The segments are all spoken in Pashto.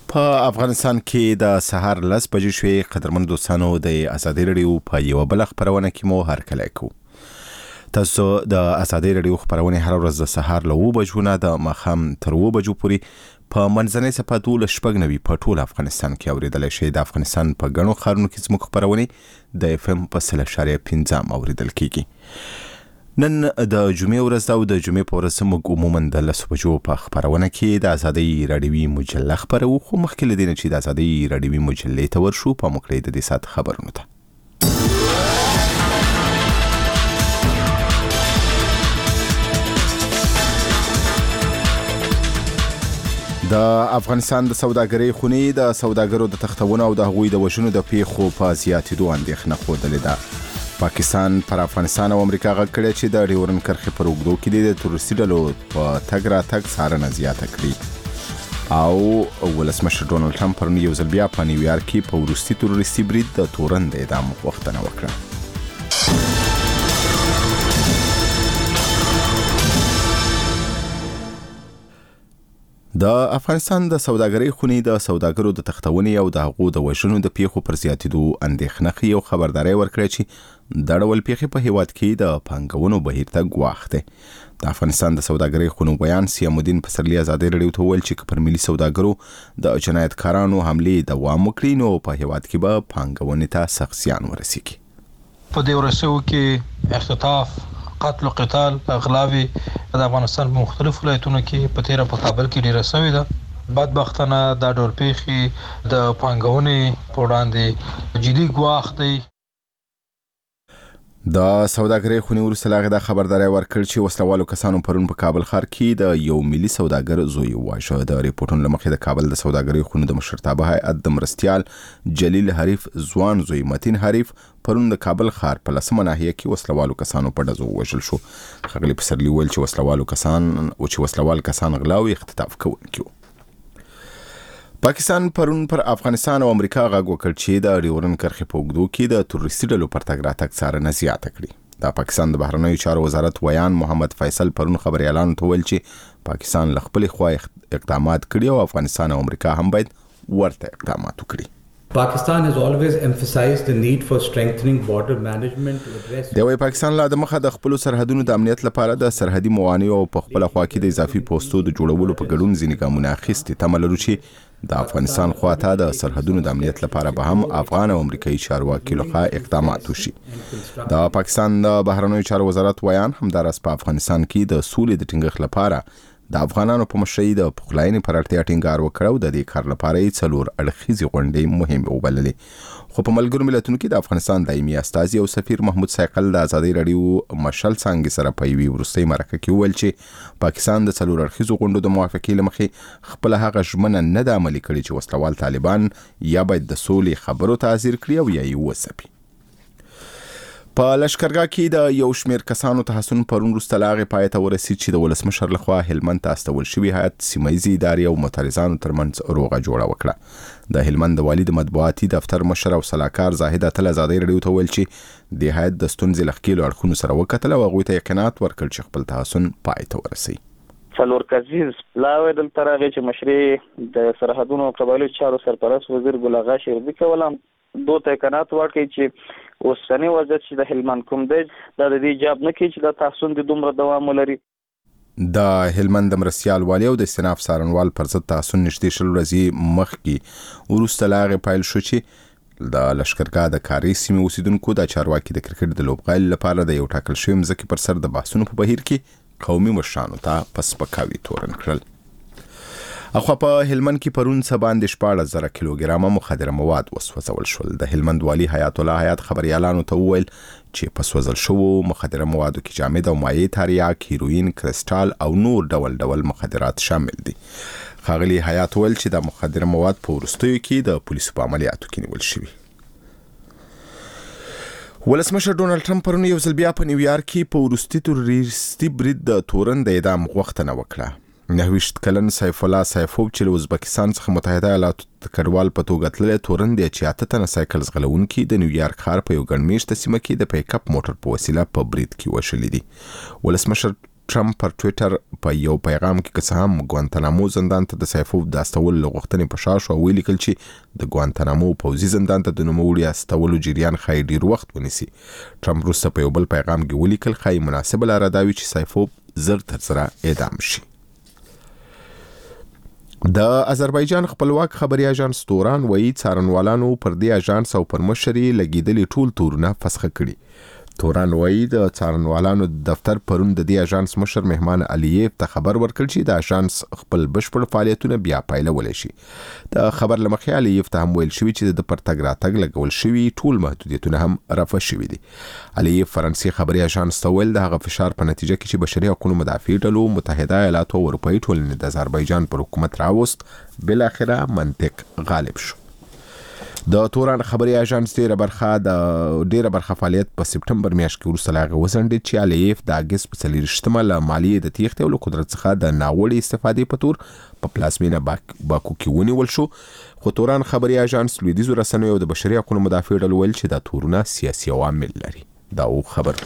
په افغانستان کې د سهار 10 بجې شوې. قدرمن دوستانو د ازادي رادیو په یو بل خبرونه کې مو هرکلی کوو. تاسو د ازادي رادیو خبرونه هر ورځ د سهار له 9 بجو نه د ماښام تر 2 بجو پورې په منځنۍ صفحه 12 په ټول افغانستان کې اوریدل شي. د افغانستان په ګڼو ښارونو کې زموږ خبرونه د FM په 0.5 اوریدل کیږي. نن د جمعې ورځ ده او د جمعې په ورځ موږ عموما د 10 بجو په خبرونه کې د ازادي رادیوي مجله خبرو، خو مخکې له دې نه چې د ازادي رادیوي مجلې ته ورشو په موږ د دې ساعت خبرونه ته. د افغانستان د سوداګرۍ خونې د سوداګرو د تختونه او د هغوی د وژنو د پیښو په زیاتېدو اندېښنه ښودلې ده. پاکستان پر افغانستان او امریکا غږ کړی چې د ډیورنډ کرښې پر اوږدو کې د تروریستي ډلو په تګ راتګ څارنه زیاته کړي. او ولسمشر ډونالډ ټرمپ پرون یو ځل بیا په نیویارک کې په وروستي تروریستي برید د تورن د اعدام غوښتنه وکړه. د افغانستان د سوداګرۍ خونې د سوداګرو د تختونې او د هغو د وژنو د پیښو پر زیاتېدو اندېښنه ښیي او خبرداری ورکړی چې دا ډول پیښې په هیواد کې د پانګونو بهیر ته ګواښ دی. د افغانستان د سوداګرۍ خونو بیان سیام الدین پسرلي ازادي رادیو ته وویل چې پر ملي سوداګرو د جنایتکارانو حملې دوام وکړي نو په هیواد کې به پانګونې ته سخت زیان ورسیږي. په دې ورسېو کې اختطاف، قتل و قتال، اغلاوي د افغانستان په مختلفو ولایتونو کې په تیره په کابل کې ډیره شوې ده. بدبختانه دا ډول پیښې د پانګونې په وړاندې جدي ګواښ دی. د سوداګرۍ خونې وروسته له هغې دا خبرداری ورکړ چې وسلوالو کسانو پرون په کابل ښار کې د یو ملي سوداګر زوی وواژه. د ریپورټونو له مخې د کابل د سوداګرۍ خونو د مشرتابه هیئت د مرستیال جلیل حریف ځوان زوی متین حریف پرون د کابل ښار په 10مه ناحیه کې وسلوالو کسانو په ډزو ووژل شو. ښاغلي پسرلي وویل چې وسلوال کسان غلا او اختطاف کوونکي وو. پاکستان پرون پر افغانستان او امریکا غږ وکړ چې د ډیورنډ کرښې په اوږدو کې د تروریستي ډلو پر تګ راتګ څارنه زیاته کړي. د پاکستان د بهرنیو چارو وزارت ویان محمد فیصل پرون خبريالانو ته ویل چې پاکستان له خپلې خوا اقدامات کړي او افغانستان او امریکا هم باید ورته اقدامات وکړي. Pakistan has always emphasized the need for strengthening border management to address. د پاکستان لا د مخه د خپل سرحدونو د امنیت لپاره د سرحدي موانع او په خپل خوا کې د اضافي پوسټو د جوړولو په ګډون ځینې ګامونه اخیستي. تمه لرو چې د افغانستان خواته د سرحدونو د امنیت لپاره به هم افغان او امریکایي چارواکي لخوا اقدامات وشي. د پاکستان د بهرنیو چارو وزارت ویان همدارس په افغانستان کې د سولې د ټینګښت لپاره د افغانانو په مشرۍ د پخلاینې پر اړتیا ټینګار وکړ او د دې کار لپاره یې 4 اړخیزې غونډې مهمې وبللې. خو په ملګرو ملتونو کې د افغانستان دایمي استازي او سفیر محمود سایقل د ازادي رادیو مشل څانګې سره په یوې وروستۍ مرکه کې وویل چې پاکستان د 4 اړخیزو غونډو د موافقې له مخې خپل هغه ژمنه نه ده عملي کړې چې وسلوال طالبان یا باید د سولې خبرو ته حاضر کړي او یا یې وځپي. په لشکرګاه کې د یو شمېر کسانو تحسن پرون وروسته له هغې پای ته ورسېد چې د ولسمشر لخوا هلمند ته استول شوي هیئت سیمهییزې ادارې او معترضانو ترمنځ روغه جوړه وکړه. د هلمند د والي د مطبوعاتي دفتر مشر او سلاکار زاهد اتل ازادي رادیو ته ویل چې د هیئت د ستونزې له ښکېلو اړخونو سره وکتل او هغوی ته یقینات ورکړ چې خپل تحسن پای ته ورسوي. څلور کسیز پلاوی دلته راغی چې مشري د سرحدونو او قبایلو چارو سرپرست وزیر ګل اغا شیربي کولم دو ته یقینات ورکړي چې اوسنی وضعیت چې د هلمند کوم دی دا د دې جواب نه کوي چې د تحسن د دومره دوام ولري. د هلمند د مرستیال والي او د استناف څارنوال پر ضد تحسن نږدې 10 ورځې مخکې وروسته له هغې پیل شو چې د لشکرګاه د کاري سیمې اوسیدونکو د چارواکي د کرکټ د لوبغالي لپاره د یو ټاکل شوي مځکې پر سر د بحثونو په بهیر کې قومي مشرانو ته په سپکاوي تورن کړل. اخوا په هلمند کې پرون څه باندې 14,000 کیلوګرامه مخدره مواد وسوځول شول. د هلمند والي حیات الله حیات خبريالانو ته وویل چې په سوځل شوو مخدره موادو کې جامد او مایع تریاک، هیروین، کرسټال او نور ډول مخدرات شامل دي. ښاغلي حیات وویل چې د مخدره مواد په وروستیو کې د پولیسو په عملیاتو کې نیول شوي. ولسمشر ډونالډ ټرمپ پرون یو ځل بیا په نیویارک کې په وروستي تروریستي برید د تورن د اعدام غوښتنه وکړه. 29 کلن سیف الله سیفوب چې له ازبکستان څخه متحده ایالاتو ته کډوال په توګه تللی تورن دی چې 8 تنه سایکل ځغلونکي د نیویارک ښار په یو ګڼ مېشته سیمه کې د پیک اپ موټر په وسیله په برید کې وشلي دي. ولسمشر ټرمپ پر ټوئیټر په یو پیغام کې که هم ګوانتانامو زندان ته د سیفوف د استولو غوښتنې په شا شو او ویلي کل چې د ګوانتانامو پوځي زندان ته د نوموړي استولو جریان ښایي ډیر وخت ونیسي. ټرمپ وروسته په یو بل پیغام کې ولیکل ښایي مناسبه لاره دا وي چې سیفوف زر تر زره اعدام شي. د آذربایجان خپلواک خبري اژانس توران وایي څارنوالانو پر دې اژانس او پر مشر یې لګیدلي ټول تورونه فسخ کړي. توران وایي د څارنوالانو دفتر پرون د دې اژانس مشر مهمان علییف ته خبر ورکړ چې د اژانس خپل بشپړ فعالیتونه بیا پیلولی شي. د خبر له مخې علییف ته هم ویل شوي چې د پر تګ راتګ لګول شوي ټول محدودیتونه هم رفع شوي دي. علییف فرانسې خبري اژانس ته ویل د هغه فشار په نتیجه کې چې بشري حقوقو مدافع ډلو متحده ایالاتو او اروپایي ټولنې د آذربایجان پر حکومت راوست بالاخره منطق غالب شو. د توران خبري اژانس ډیره برخه فعالیت په سپټمبر میاشت کې وروسته لاغه وسنډي چې علیف د اگست په 24 له مالیې د تیښتې او قدرت څخه د ناوړه استفادې په تور په پلازمینه باکو کې ونیول شو. خو توران خبري اژانس لویدیځو رسنیو او د بشري حقوقو مدافع ډلو ویل چې دا تورونه سیاسي عوامل لري. دا خبر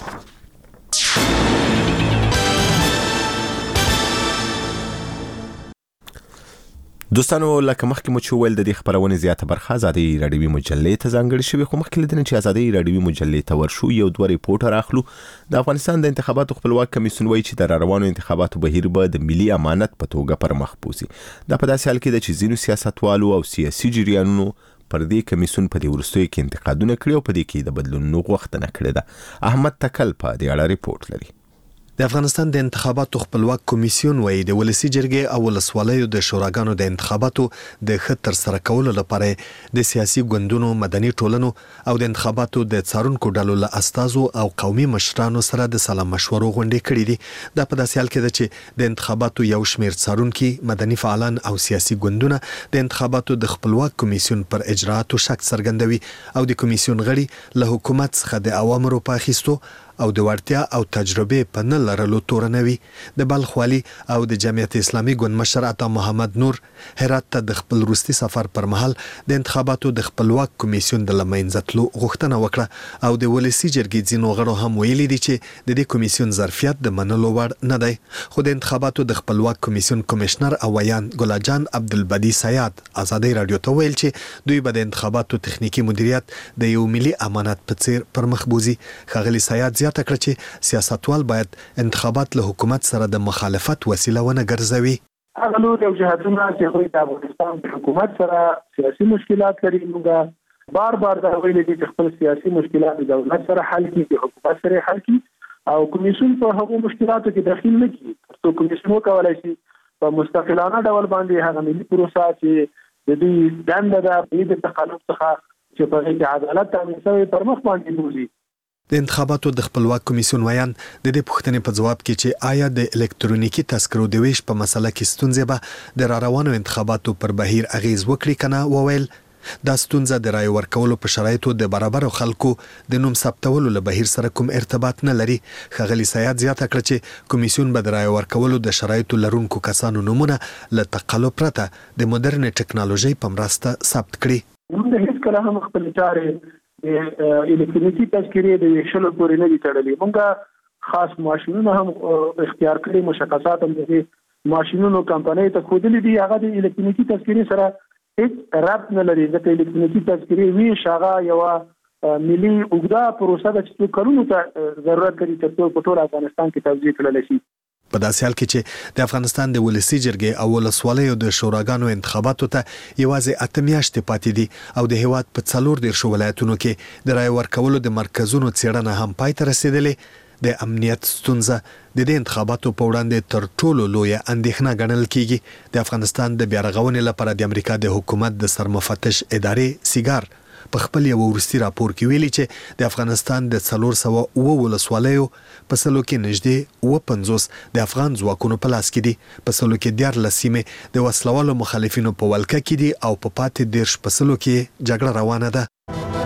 دوستانو لکه مخکې مو چې ویل د دې خبرونه زیاته برخه ازادي رادیوي مجلې ته ځانګړې شوې خو مخکې لدنه چې ازادي رادیوي مجلې ته ورشو یو دوه ریپورټ راخلو. د افغانستان د انتخاباتو خپلواک کمیسیون وایي چې د روانو انتخاباتو بهیر به د ملي امانت په توګه پر مخ بوزي. دا په داسې حال کې د چې ځینو سیاستوالو او سیاسي جریانونو پر دې کمیسیون په دې وروستیو کې انتقادونه کړي او په دې کې د بدلونونو غوښتنه کړې ده. احمد تکل په دې اړه ریپورټ لري. د افغانستان د انتخاباتو خپلواک کمیسیون وایي د ولسی جرګې او ولسوالیو د شوراګانو د انتخاباتو د ښه ترسره کولو لپاره د سیاسي ګوندونو، مدني ټولنو او د انتخاباتو د څارونکو ډلو له استازو او قومي مشرانو سره د سلا مشورو غونډې کړې دي. دا په داسې حال کې ده چې د انتخاباتو یو شمېر څارونکي، مدني فعالان او سیاسي ګوندونه د انتخاباتو د خپلواک کمیسیون پر اجرااتو شک څرګندوي او د کمیسیون غړي له حکومت څخه د اوامرو په اخیستو او د وړتیا او تجربه په نه لرلو تورنوي. د بلخ والي او د جمعیت اسلامي ګوند مشر عطا محمد نور هرات ته د خپل وروستي سفر پر مهال د انتخاباتو د خپلواک کمیسیون د لمنځتلو غوښتنه وکړه او د ولسی جرګې ځینو غړو هم ویلي دي چې د دې کمیسیون ظرفیت د منلو وړ نه دی. خو د انتخاباتو د خپلواک کمیسیون کمشنر او ویان ګلاجان عبدالبدی سیاد ازادي رادیو ته ویل چې دوی به د انتخاباتو تخنیکی مدیریت د یو ملي امانت په څیر پر مخ بوزي. ښاغلي سیاد زیاته کړه چې سیاستوال باید انتخابات له حکومت سره د مخالفت وسیله ونه ګرځوي. هغه نور یو جهتونه چې د افغانستان د حکومت سره سیاسي مشکلات لري، موږ بار دا ویل دي چې خپل سیاسي مشکلات د دولت سره حل کړي، د حکومت سره حل کړي او کمیسیون په هغو مشکلاتو کې دخیل نه کړي. ترڅو کمیسیون وکولای شي په مستقلانه ډول باندې هغه ملي پروسه چې د دې دنده ده د تخلف څخه چې په کې عدالت تامین شوی پر مخ باندې بوزي. د انتخاباتو د خپلواک کمیسیون ویان د دې پوښتنې په جواب کې چې آیا د الکترونیکی تذکرو د ویش په مسله کې ستونزې به د روانو انتخاباتو پر بهیر اغیز وکړي کنه، وویل دا ستونزه د رای ورکولو په شرایطو د برابر خلکو د نوم ثبتولو له بهیر سره کوم ارتباط نه لري. ښاغلي سیاد زیاته کړه چې کمیسیون به د رای ورکولو د شرایطو لرونکو کسانو نومونه له تقلب پرته د مدرن ټکنالوژي په مرسته ثبت کړي. موږ هیڅ کله هم خپل چارې الکترونیکی تذکرې د ویشلو پورې نه دي تړلې. موږ خاص ماشینونه هم اختیار کړي، مشخصات هم د ماشینونو کمپنۍ ته ښودلي دي. هغه د الکترونیکی تذکرې سره هیڅ ربط نه لري ځکه الکترونیکی تذکرې ویش هغه یوه ملي اوږده پروسه ده چې کلونو ته ضرورت لري ترڅو په ټول افغانستان کې توزیع کړل شي. په داسې حال کې چې د افغانستان د ولسی جرګې او ولسوالیو د شوراګانو انتخاباتو ته یوازې 8 میاشتې پاتې دي او د هیواد په 14 ولایتونو کې د رای ورکولو د مرکزونو څېړنه هم پای ته رسیدلې. د امنیت ستونزه د دې انتخاباتو په وړاندې تر ټولو لویه اندېښنه ګڼل کیږي. د افغانستان د بیارغونې لپاره د امریکا د حکومت د سرمفتش ادارې سیګار په خپل یو وروستي راپور کې ویلي چې د افغانستان د 409 ولسوالیو په سلو کې نږدې 50 د افغان ځواکونو په لاس کې دي. په سلو کې 14 سیمې د وسلوالو مخالفینو په ولکه کې دي او په پاتې 10 په سلو کې جګړه روانه ده.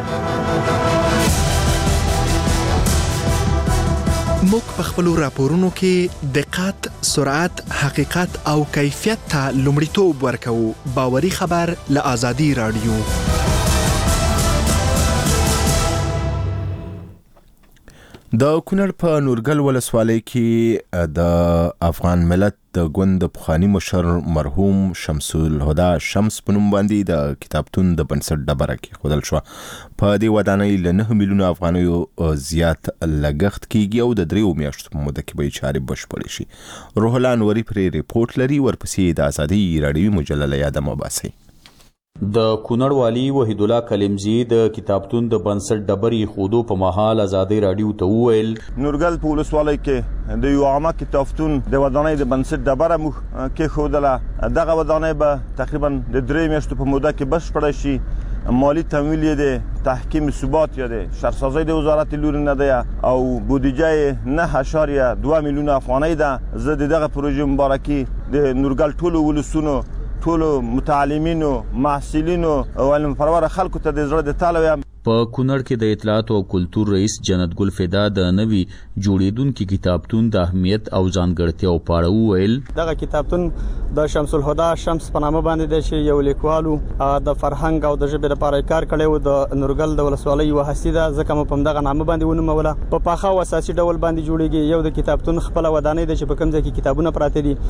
موږ په خپل راپورونو کې دقت، سرعت، حقیقت او کیفیت ته لومړیتوب ورکوو. باوري خبر له آزادي رادیو. د کونړ په نورګل ولسوالۍ کې د افغان ملت د ګوند پخوانی مشر مرحوم شمس الهدى شمس په نوم باندې د کتابتون د بنسټ ډبره کې خودل شو. په دې ودانۍ له 9 میلیونه افغانیو زیات لګښت کیږي او د 3 میاشتو په موده کې به چارې بشپړې شي. روح الله انوري پرې ریپورت لري، ورپسې د ازادي راډیوي مجله یاد مباسي. د کونړ والی وحید الله کلمزی د کتابتون د بنسټ ډبرې خودو په مهال ازادي راډیو ته وویل نورګل په ولسوالۍ کې د یو عامه کتابتون د ودانۍ د بنسټ ډبره مو کې خودله. دغه ودانۍ به تقریبا د 3 میاشتو په موده کې بشپړه شي. مالی تمویل د تحکیم ثبات یا د شهرسازی د وزارت لوري نه ده او بودجه 9.2 میلیونه افغانۍ ده. زه دغه پروژې مبارکي د نورګل ټولو ولسونو ټولو متعلمینو محصلینو او علم پرور خلکو ته د زړه د تعالی وایم. په کونړ کې د اطلاعات او کلتور رئیس جنت ګل فدا د نوي جوړیدونکو کتابتون د اهمیت او ځانګړتیاو په اړه وویل. دغه کتابتون د شمس الهدى شمس په نامه باندې د شی یو لیکوالو د فرهنګ او د ژبې لپاره کار کړی و. د نورګل د ولسوالۍ یو هستی ده، ځکه مې په دغه نامه باندې ونوموله. په پاخه او اساسي ډول باندې جوړیږي. یو د کتابتون خپل ودانۍ د چې په کوم ځای کې کتابونه پراته دي،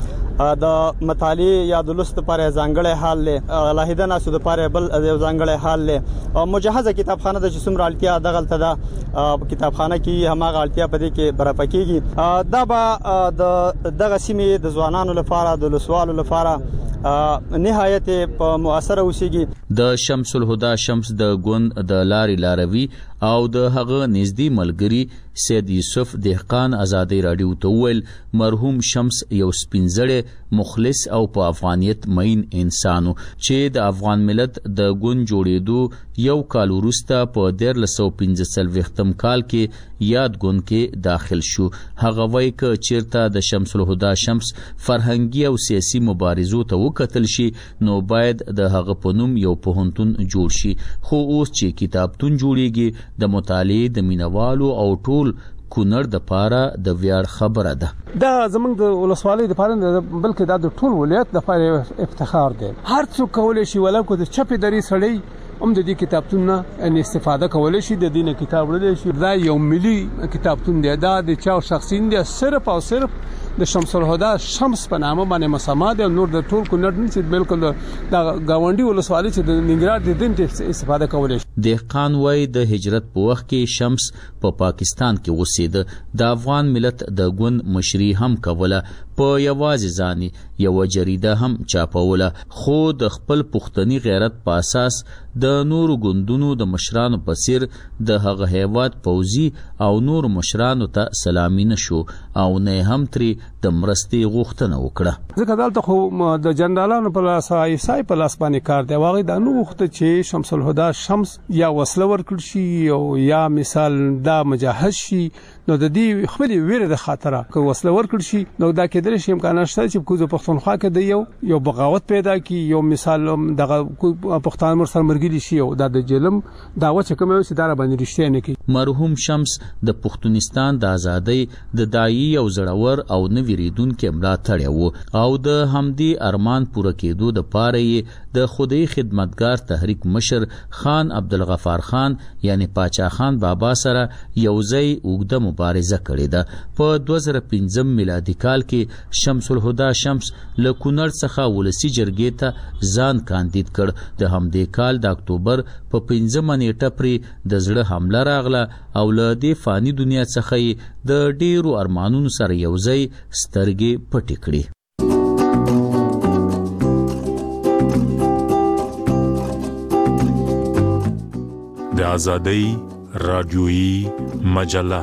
د مطالعه یا د لوست لپاره ځانګړی حال له لاهیده ناسو د لپاره بل یو ځانګړی حال له مجهزه کتابخانه د جسم رالتیا دغلته ده کتابخانه کې هماغه التیا په دې کې برپکېږي. دا به د دغه سیمې د ځوانانو لپاره د لسوالو لپاره نهایت په مؤثر اوسېږي. د شمس الهدى شمس د ګوند د لارې لاروي او د هغه نږدې ملګری سید یوسف دهقان ازادي راډیو ته وویل مرحوم شمس یو سپینځړی مخلص او په افغانیت مین انسانو چې د افغان ملت د ګوند جوړېدو یو کال وروسته په 1945 کال کې یاد ګوند کې داخل شو. هغه وایي چې چیرته د شمس الهدى شمس فرهنګي او سیاسي مبارزو ته وکتل شي نو باید د هغه په نوم یو پوهنتون جوړ شي. خو اوس چې کتابتون جوړیږي د مطالعې د مینوالو او ټول کونړ د پاره د ویاړ خبره ده. دا زمونږ د ولسوالۍ د پاره بلکې دا د ټول ولایت د پاره افتخار دی. هر څوک کولای شي ولکه د چپې درې سړی هم د دې کتابتون نه استفاده کولای شي، د دې نه کتاب وړلی شي. دا یو ملي کتابتون دی، دا د چا شخصي دی، صرف او صرف د شمس الهدى شمس په نامه باندې مسما دی. نور د ټول کونړ نه چې بالکل د گاونډي ولسوالۍ چې د ننګرهار د دین استفاده کولای شي. دهقان وای د هجرت په وخت کې شمس په پاکستان کې اوسېده. د افغان ملت د ګوند مشري هم کوله، په یوازې ځاني یو جریده هم چاپوله، خو د خپل پښتني غیرت په اساس د نورو ګوندونو د مشرانو په څیر د هغه هیواد پوځي او نور مشرانو ته سلامي نشو او نه هم ترې د مرستې غوښتنه وکړه. ځکه دلته خو د جنرالانو په لاس ایسای په لاس باندې کار دی. واغې د نو وخت چې شمس الهدى شمس یا وسله ورکړ شي او یا مثال دا مجهز شي، نو د دې خپل ویره د خاطره که وسله ورکړ شي نو دا کېدل شي امکان شته چې کوزه پښتونخوا کې د یو بغاوت پیدا کی. یو مثال دغه پښتون مرسل مرګلی شي او د جلم داوا چې کوم یو سیدار باندې رښتیا نه کی. مرحوم شمس د پښتونستان د ازادۍ د دایي او زړور او نو ویریدونکو ملاتړ وو او د همدی ارمان پوره کېدو د پاره د خدای خدمتګار تحریک مشر خان عبدالغفار خان یعنی پاچا خان بابا سره یوځای اوږده مبارزه کړې ده. په 2015 میلادي کال کې شمس الهدى شمس له کونړ څخه ولسی جرګې ته ځان کاندید کړ. د همدې کال د اکتوبر په 15 نیټه پرې د زړه حمله راغله او له دې فانی دنیا څخه د ډیرو ارمانونو سره یوځای سترګې پټې کړې. د آزادۍ راډیویی مجله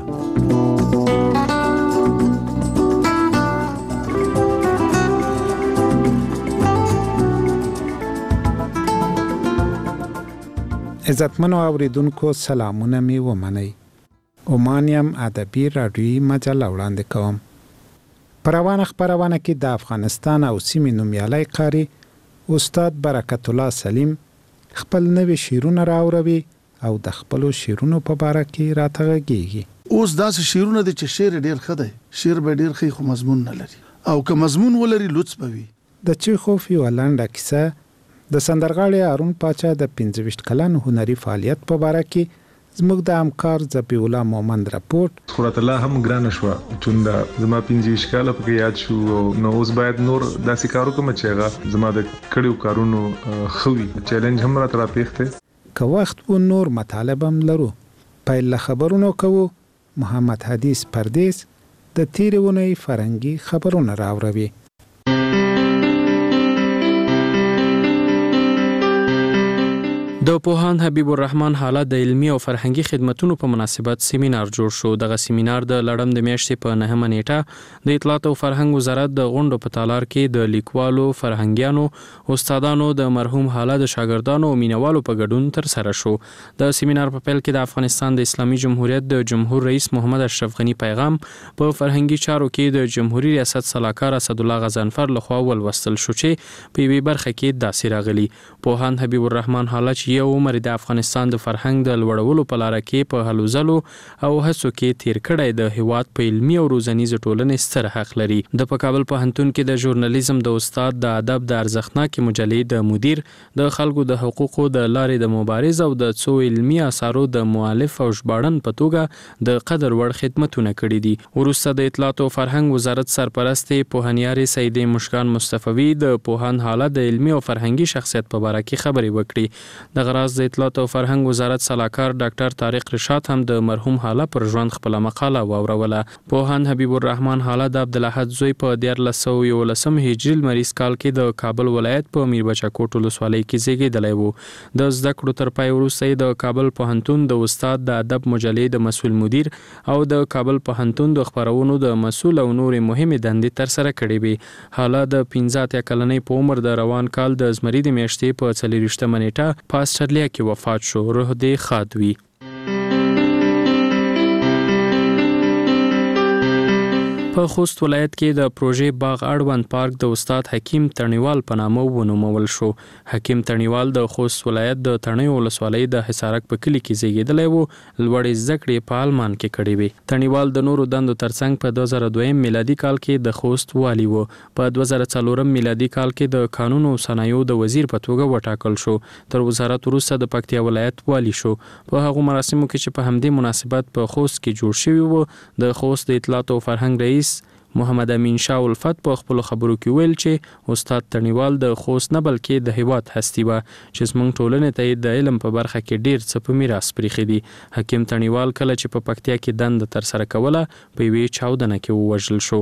عزتمنو اوریدونکو سلامونه می ومنئ. اومانیم ادبی راډیویی مجله وړاندې کوم. په روانه خپرونه کې د افغانستان او سیمې نومیالی قاري استاد برکت الله سلیم خپل نوي شعرونه راوړوي او د خپلو شعرونو په باره کې راته غږیږي. اوس داسې شعرونه دي چې شعر ډیر ښه دی، شعر به ډیر ښه خو مضمون نه لري، او که مضمون ولري لوڅ به وي. د چیخوف یوه لنډه کیسه د سندرغاړي هارون پاچا د 25 کلن هنري فعالیت په باره کې زموږ د همکار ذبیح الله مومند راپورټ. خورات الله هم ګرانه شو چوندا زما 15 کاله پکې یاد شو نو اوس باید نور داسې کارو کوم چې هغه زما د کړیو کارونو خوي چیلنج هم را تر پیښته که وخت و نور مطالب هم لرو. پیل خبرونو کوو. محمد حدیث پردیس د تیرې اونۍ فرهنګي خبرونه راوړوي. د پوهاند حبیب الرحمن حاله د علمي او فرهنګي خدماتو په مناسبت سیمینار جوړ شو. دغه سیمینار د لړم د میاشتې په 9 نیټه د اطلاعات او فرهنګ وزارت د غونډو په تالار کې د لیکوالو، فرهنګیانو، استادانو، د مرحوم حاله د شاګردانو او مینوالو په ګډون تر سره شو. د سیمینار په پیل کې د افغانستان د اسلامي جمهوریت د جمهور رئیس محمد اشرف غنی پیغام په فرهنګي چارو کې د جمهوریت ریاست سلاکار اسد الله غضنفر لخوا ولوستل شو چې په یوه برخه کې داسې راغلي: پوهاند حبیب الرحمن حاله یو عمر د افغانستان د فرهنګ د لوړولو په لار کې په هلو ځلو او هڅو کې تیر کړی د هیواد په علمي او روزنیزه ټولنې ستر حق لري. د کابل پوهنتون کې د ژورنالیزم د استاد، د ادب د ارزښتناکې مجلې د مدیر، د خلکو د حقوقو د لارې د مبارز او د څو علمي اثارو د مؤلف او ژباړن په توګه د قدر وړ خدمتونه کړي دي. وروسته د اطلاعات او فرهنګ وزارت سرپرست پوهنیار سیدې مشکان مصطفی د پوهاند حاله د علمي او فرهنګي شخصیت په اړه کې خبرې وکړي. د غراض د اطلاعات او فرهنګ وزارت سلاکار ډاکټر طارق رشاد هم د مرحوم حاله پر ژوند خپل مقاله واوروله. پوهاند حبیب الرحمن حاله د عبدالاحد زوی په 1411 هجري لمریز کال کې د کابل ولایت په میربچه کوټ ولسوالۍ کې زیږیدلی و. د زده کړو تر پای وروسته د کابل پوهنتون د استاد، د ادب مجلې د مسؤل مدیر او د کابل پوهنتون د خبرونو د مسؤل او نور مهمې دندې تر سره کړې وي. حاله د 15 کلنۍ په عمر د روان کال د زمري د میاشتې په 40 نیټه په استرالیا کې وفات شو. روح دې ښاد وي. په خوست ولایت کې د پروژې باغ اړوند پارک د استاد حکیم تڼیوال په نامه ونومول شو. حکیم تڼیوال د خوست ولایت د تڼیو ولسوالۍ د حصارک په کلي کې زیږیدلی و. لوړې زده کړې په آلمان کې کړې وې. تڼیوال د نورو دندو ترڅنګ په 2002 میلادي کال کې د خوست والي و. په 2004 میلادي کال کې د قانون او صنایعو د وزیر په توګه وټاکل شو. تر وزارت وروسته د پکتیا ولایت والي شو. په هغو مراسمو کې چې په همدې مناسبت په خوست کې جوړ شوي و، د خوست د اطلاعات او فرهنګ رئیس محمد امین شاه الفت په خپل خبرو کې ویل چې استاد تڼیوال د خوست نه بلکې د هیواد هستی و چې زموږ ټولنې ته د علم په برخه کې ډیر څه په میراث پریښي دي. حکیم تڼیوال کله چې په پکتیا کې دنده تر سره کوله په یوې چاودنه کې ووژل شو.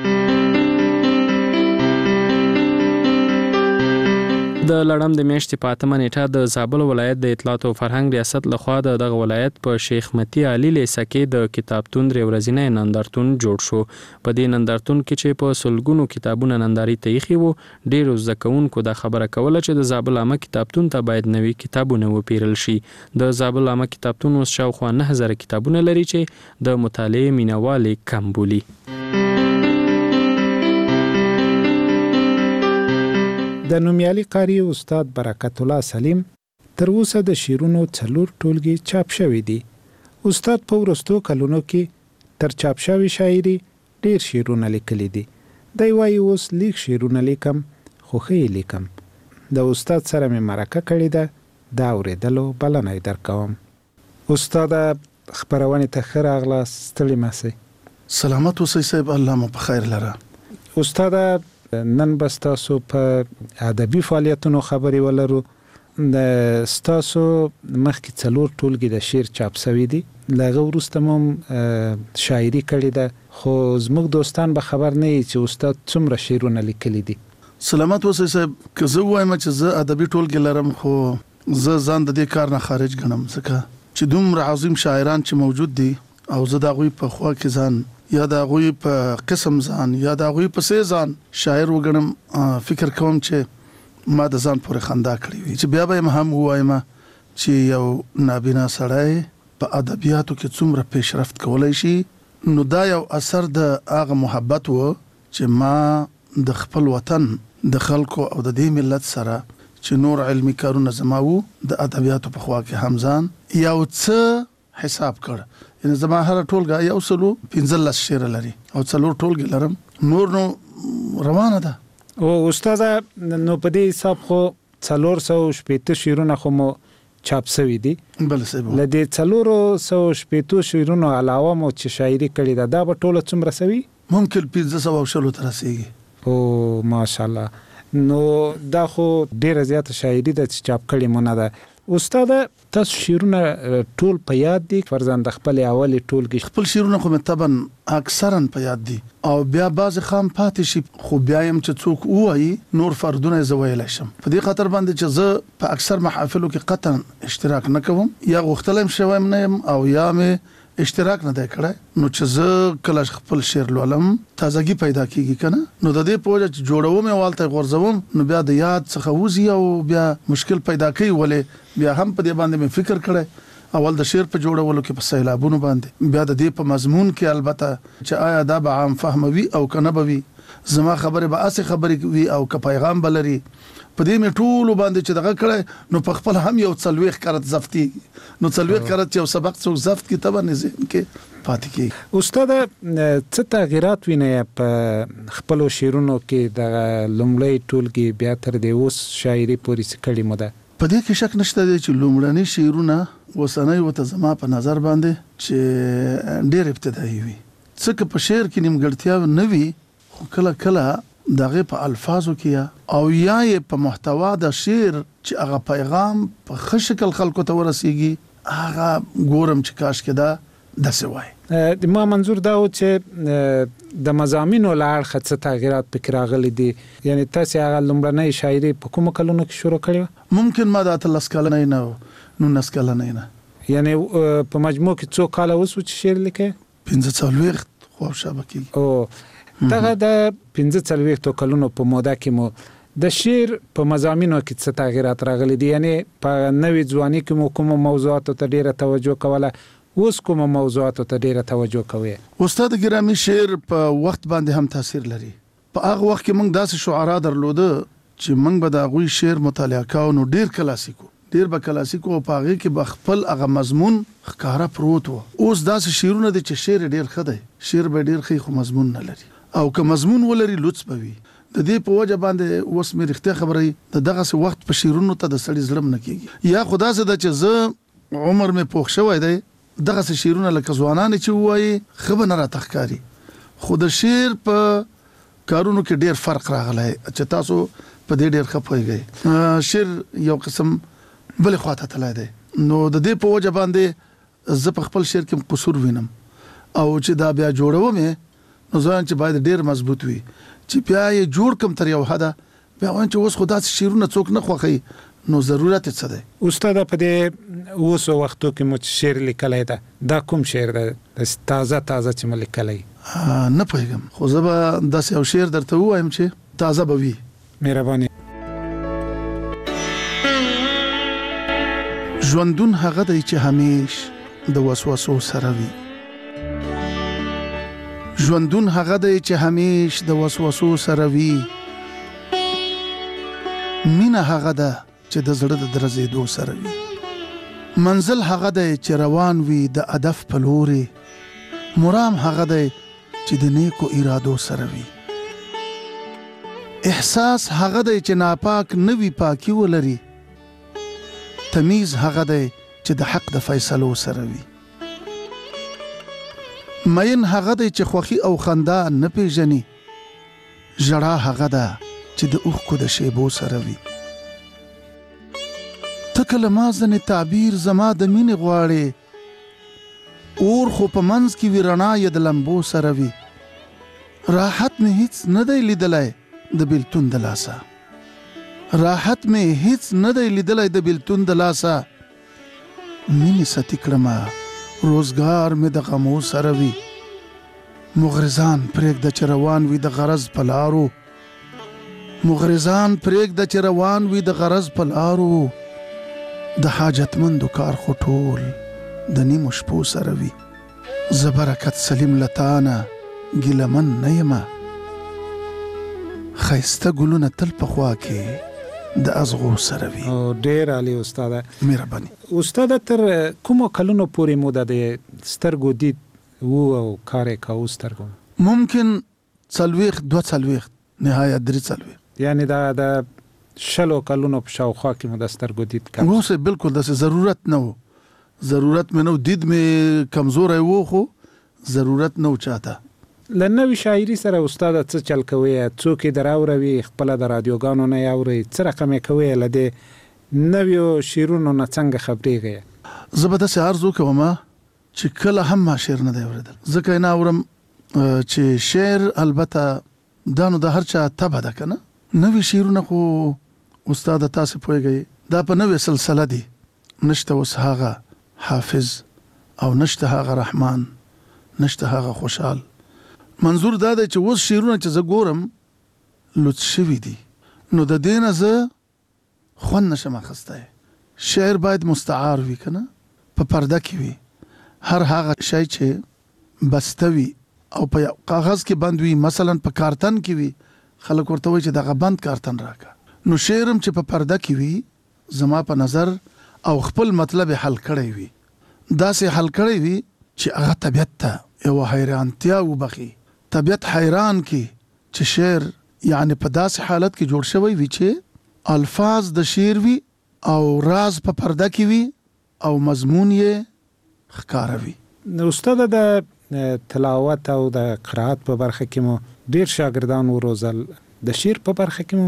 د لړم د میاشتې په 8 نیټه د زابل ولایت د اطلاعات او فرهنګ ریاست لخوا د دغه ولایت په شیخ متی علي لیسه کې د کتابتون درې ورځنی نندارتون جوړ شو. په دې نندارتون کې چې په سلګونو کتابونه ننداري ته ایښي وو، ډیرو زده کوونکو دا خبره کوله چې د زابل عامه کتابتون ته باید نوي کتابونه وپیرل شي. د زابل عامه کتابتون اوس شاوخوا 9000 کتابونه لري چې د مطالعې مینوال کم بولي. د نومیالي قاری استاد برکت الله سلیم تر اوسه د شیرونو 4 ټولګي چاپ شوي دي. استاد په وروستو کلونو کې تر چاپ شوي شاعري ډیر شیرونه لیکلي دي. دی وایي اوس لیک شیرونه لیکم خو ښه لیکم. د استاد سره مې مرکه کړې ده، دا اورېدلو بلنه یې درکوم. استاد خبرونې ته ښه راغلاست، ستړي مه سئ. سلامت اوسئ صاحب، الله مو په خیر لره. استاد نن به ستاسو په ادبي فعالیتونو خبرې ولرو. د ستاسو مخکې 4 ټولګي د شعر چاپ شوي دي، له هغه وروسته مو شاعري کړې ده، خو زموږ دوستان به خبر نه وي چې استاد څومره شعرونه لیکلي دي. سلامت اوسئ صاحب، که زه ووایم چې زه ادبي ټولګي لرم، خو زه ځان د دې کار نه خارج ګڼم، ځکه چې دومره عظیم شاعران چې موجود دي او زه د هغوی په خوا کې ځان یا د هغوی په قسم ځان یا د هغوی په څه ځان شاعر وګڼم، فکر کوم چې ما د ځان پورې خندا کړې وي چې بیا به یې هم ووایم چې یو نابینا سړی په ادبیاتو کې څومره پیشرفت کولی شي. نو دا یو اثر د هغه محبت و چې ما د خپل وطن د خلکو او د دې ملت سره چې نور علمي کارونه زما وو، د ادبیاتو په خوا کې هم ځان یو څه حساب کړ. یعنی زما هر ټولګه یو سلو 15 شعر لري او 4 ټولګي لرم، نور نو روانه ده. او استاد نو په دې حساب خو 460 شعرونه خو مو چاپ شوی دي بل صحیح لدې 400 شعرونو علاوه مو چې شاعري کړې ده دا به ټوله څومره سوي ممکن 1500 تر رسیږي او ماشاءالله نو دا خو ډیره زیاته شاعري ده چې چاپ کړې مونږ ده استاد تاسو شعرونه ټول په یاد دي فرضاً د خپل اولي ټولګي خپل شعرونه خو طبعا اکثرا په یاد دي او بیا بعض خام پاتې شي خو بیا يم چې څوک وایي نور فردونه زویل شم په دې خاطر باندې چې زه په اکثر محافلو کې قطعا اشتراک نه کوم یا غوښتلم شوم نه او یا مې اشتراک نه دی کړی نو چې زه کله خپل شعر لولم تازگی پیدا کیږي کنه نو د دې پوهه چې جوړوم او والته غورځوم نو بیا د یاد څخه وځي او بیا مشکل پیدا کوي ولې بیا هم په دې باندې مې فکر کړی اول د شعر په جوړولو کې په سیلابونو باندې بیا د دې په مضمون کې البته چې آیا دا به عام فهموي او کنه به وي زما خبره به اسه خبرې وي او که پیغام بلري په دې مې ټول باندې چې دغه کړه نو په خپل هم یو څلويخ کرت زفتي نو څلويخ کرت یو سبق څو زفت کې تبه نه ذهن کې پاتې کی استاد څه تغیرات ویني په خپل شعرونو کې د لومړی ټولګي بیا تر دې اوس شاعري پوری سکړی مده په دې کې شک نشته چې لومړني شعرونه وسنۍ وته زما په نظر باندې چې ډېر ابتدایي وي څکه په شعر کې نیمګړتیا نه وي کله کله دغه په الفاظو کې او یا په محتوا د شعر چې هغه پیغام په خشکل خلکو ته ورسیږي هغه ګورم چې کاش کې دا د سوای د ما منظور دا و چې د مضامینو لار خاصه تغیرات فکر راغلي دي یعنی تاسو هغه لومړنۍ شاعري په کوم کلونو کې شروع کړو ممکن ما دا تلس کال نه نو نس کال نه یعنی په مجموع کې څو کال اوس چې شعر لیکه 15 خو شابکی او دغه د 15 کلونو په موده کې مو د شعر په مضامینو کې څه تغیرات راغلي دي یعنی په نوې ځواني کې مو کوم موضوعات ته ډیره توجه کوله اوس کوم موضوعات ته ډیره توجه کوي استاد ګرامی شعر په وخت باندې هم تاثیر لري په هغه وخت کې موږ داسې شعرا درلوده چې موږ به دا غوي شعر مطالعه کاوه نو ډیر کلاسیکو په هغه کې بخپل هغه مضمون ښکارا پروت و اوس داسې شعرونه دي چې شعر ډیر خدای شعر به ډیر خې خو مضمون نه لري او که مضمون ولري لوڅ بوي د دې په وجه باندې اوس مې رښتیا خبرې دغه وخت په شیرونو ته د سړی ظلم نه کیږي یا خدا زه د چې زه عمر مې پوښ شوی دی دغه شیرونه لکه ځوانان چې وایي خبر نه راټخکاری خو د شعر په کارونو کې ډیر فرق راغلی چې تاسو په دې ډیر خپويږئ شعر یو قسم بل خواته تلای دی نو د دې په وجه باندې زه په خپل شعر کې قصور وینم او چې دا بیا جوړوم نو ځان چې باید ډیر مضبوط وي چې بیا یې جوړ کم تر یو حدا بیا وان چې اوس خدا شیرونه څوک نه خوخي نو ضرورت څه ده استاد په دې اوس وختو کې مو شعر لیکلای دا کوم شعر ده تازه چې مو لیکلای نه پوهیږم خو زه به داسې یو شعر درته وایم چې تازه به وي مهرباني ژوندون هغه دی چې همیش د وسوسو سره وي ژوندون هغه دی چې همیش د وسوسو سره وي مینا هغه ده چې د زړه د درزېدو سره وي منزل هغه دی چې روان وي د هدف په لوري مرام هغه دی چې د نیکو ارادو سره وي احساس هغه دی چې ناپاک نوي پاکي ولري تمیز هغه دی چې د حق د فیصلو سره وي مین هغه دی چې خوخي او خندا نه پیژني ژړا هغه ده چې د اوښکو د شیبو سره وي ته کله ما ځنې تعبیر زما د مینې غواړې اور خو په منځ کې وي رڼا یې د لمبو سره وي راحت مې هیڅ نه دی لیدلی د بېلتون د لاسه راحت مې هیڅ نه دی لیدلی د بېلتون د لاسه مینې ستی کړمه روزګار مې د غمو سره وي مغرضان پرېږده چې روان وي د غرض په لارو مغرضان پرېږده چې روان وي د غرض په لارو د حاجتمندو کار خو ټول د نیمو شپو سره وي زه برکت سلیم لتانه ګیلمن نه یمه ښایسته ګلونه تل په خوا کې د ازغو سره وي ډېر عالی استاد مهرباني استاد تر کومو کلونو پورې موده د سترګو دید وو او کارې کاو سترګو ممکن 2 نهایت 3 یعنی دا د شلو کلونو په شاوخوا کې مو د سترګو دید کم اوس بالکل د ضرورت نه و ضرورت مې نو دید مې کمزور وو خو ضرورت نه چاته لنوي شاعري سره استاد څه چل کوي څوک دراوروي خپل د رادیوګانو نه یاوري څه رقم کوي لده نویو شیرونو نه څنګه خبريږي زبده سه ارزو کوم چې کله هم ما شعر نه دی اوریدل ځکه نه اورم چې شعر البته دانو د هر چا تبه ده کنه نوی شیرونه خو استاد تاسو پويږي دا په نوې سلسله دي نشته وس هغه حافظ او نشته هغه رحمان نشته هغه خوشحال منظور دا دی چې وس شیرونه چې زه ګورم لوت شوی دي نو د دینه زه خون نشم اخسته شعر باید مستعار وي کنه په پرده کې وي هر هغه شی چې بستوي او په کاغذ کې بند وي مثلا په کارتن کې وي خلک ورته وایي چې دغه بند کارتن راکا نو شعرم چې په پرده کې وي زما په نظر او خپل مطلب حل کړی وي دا سه حل کړی وي چې هغه طبيعت ته یو حیرانتیا وبخي طبيعت حیران کی چې شعر یعنی په داسې حالت کې جوړ شوی وي چې الفاظ د شعر وي او راز په پرده کې وي او مضمون یې ښکاروي نو استاد د تلاوت او د قرائت په برخه کې مو ډیر شاګردان وروزل د شعر په برخه کې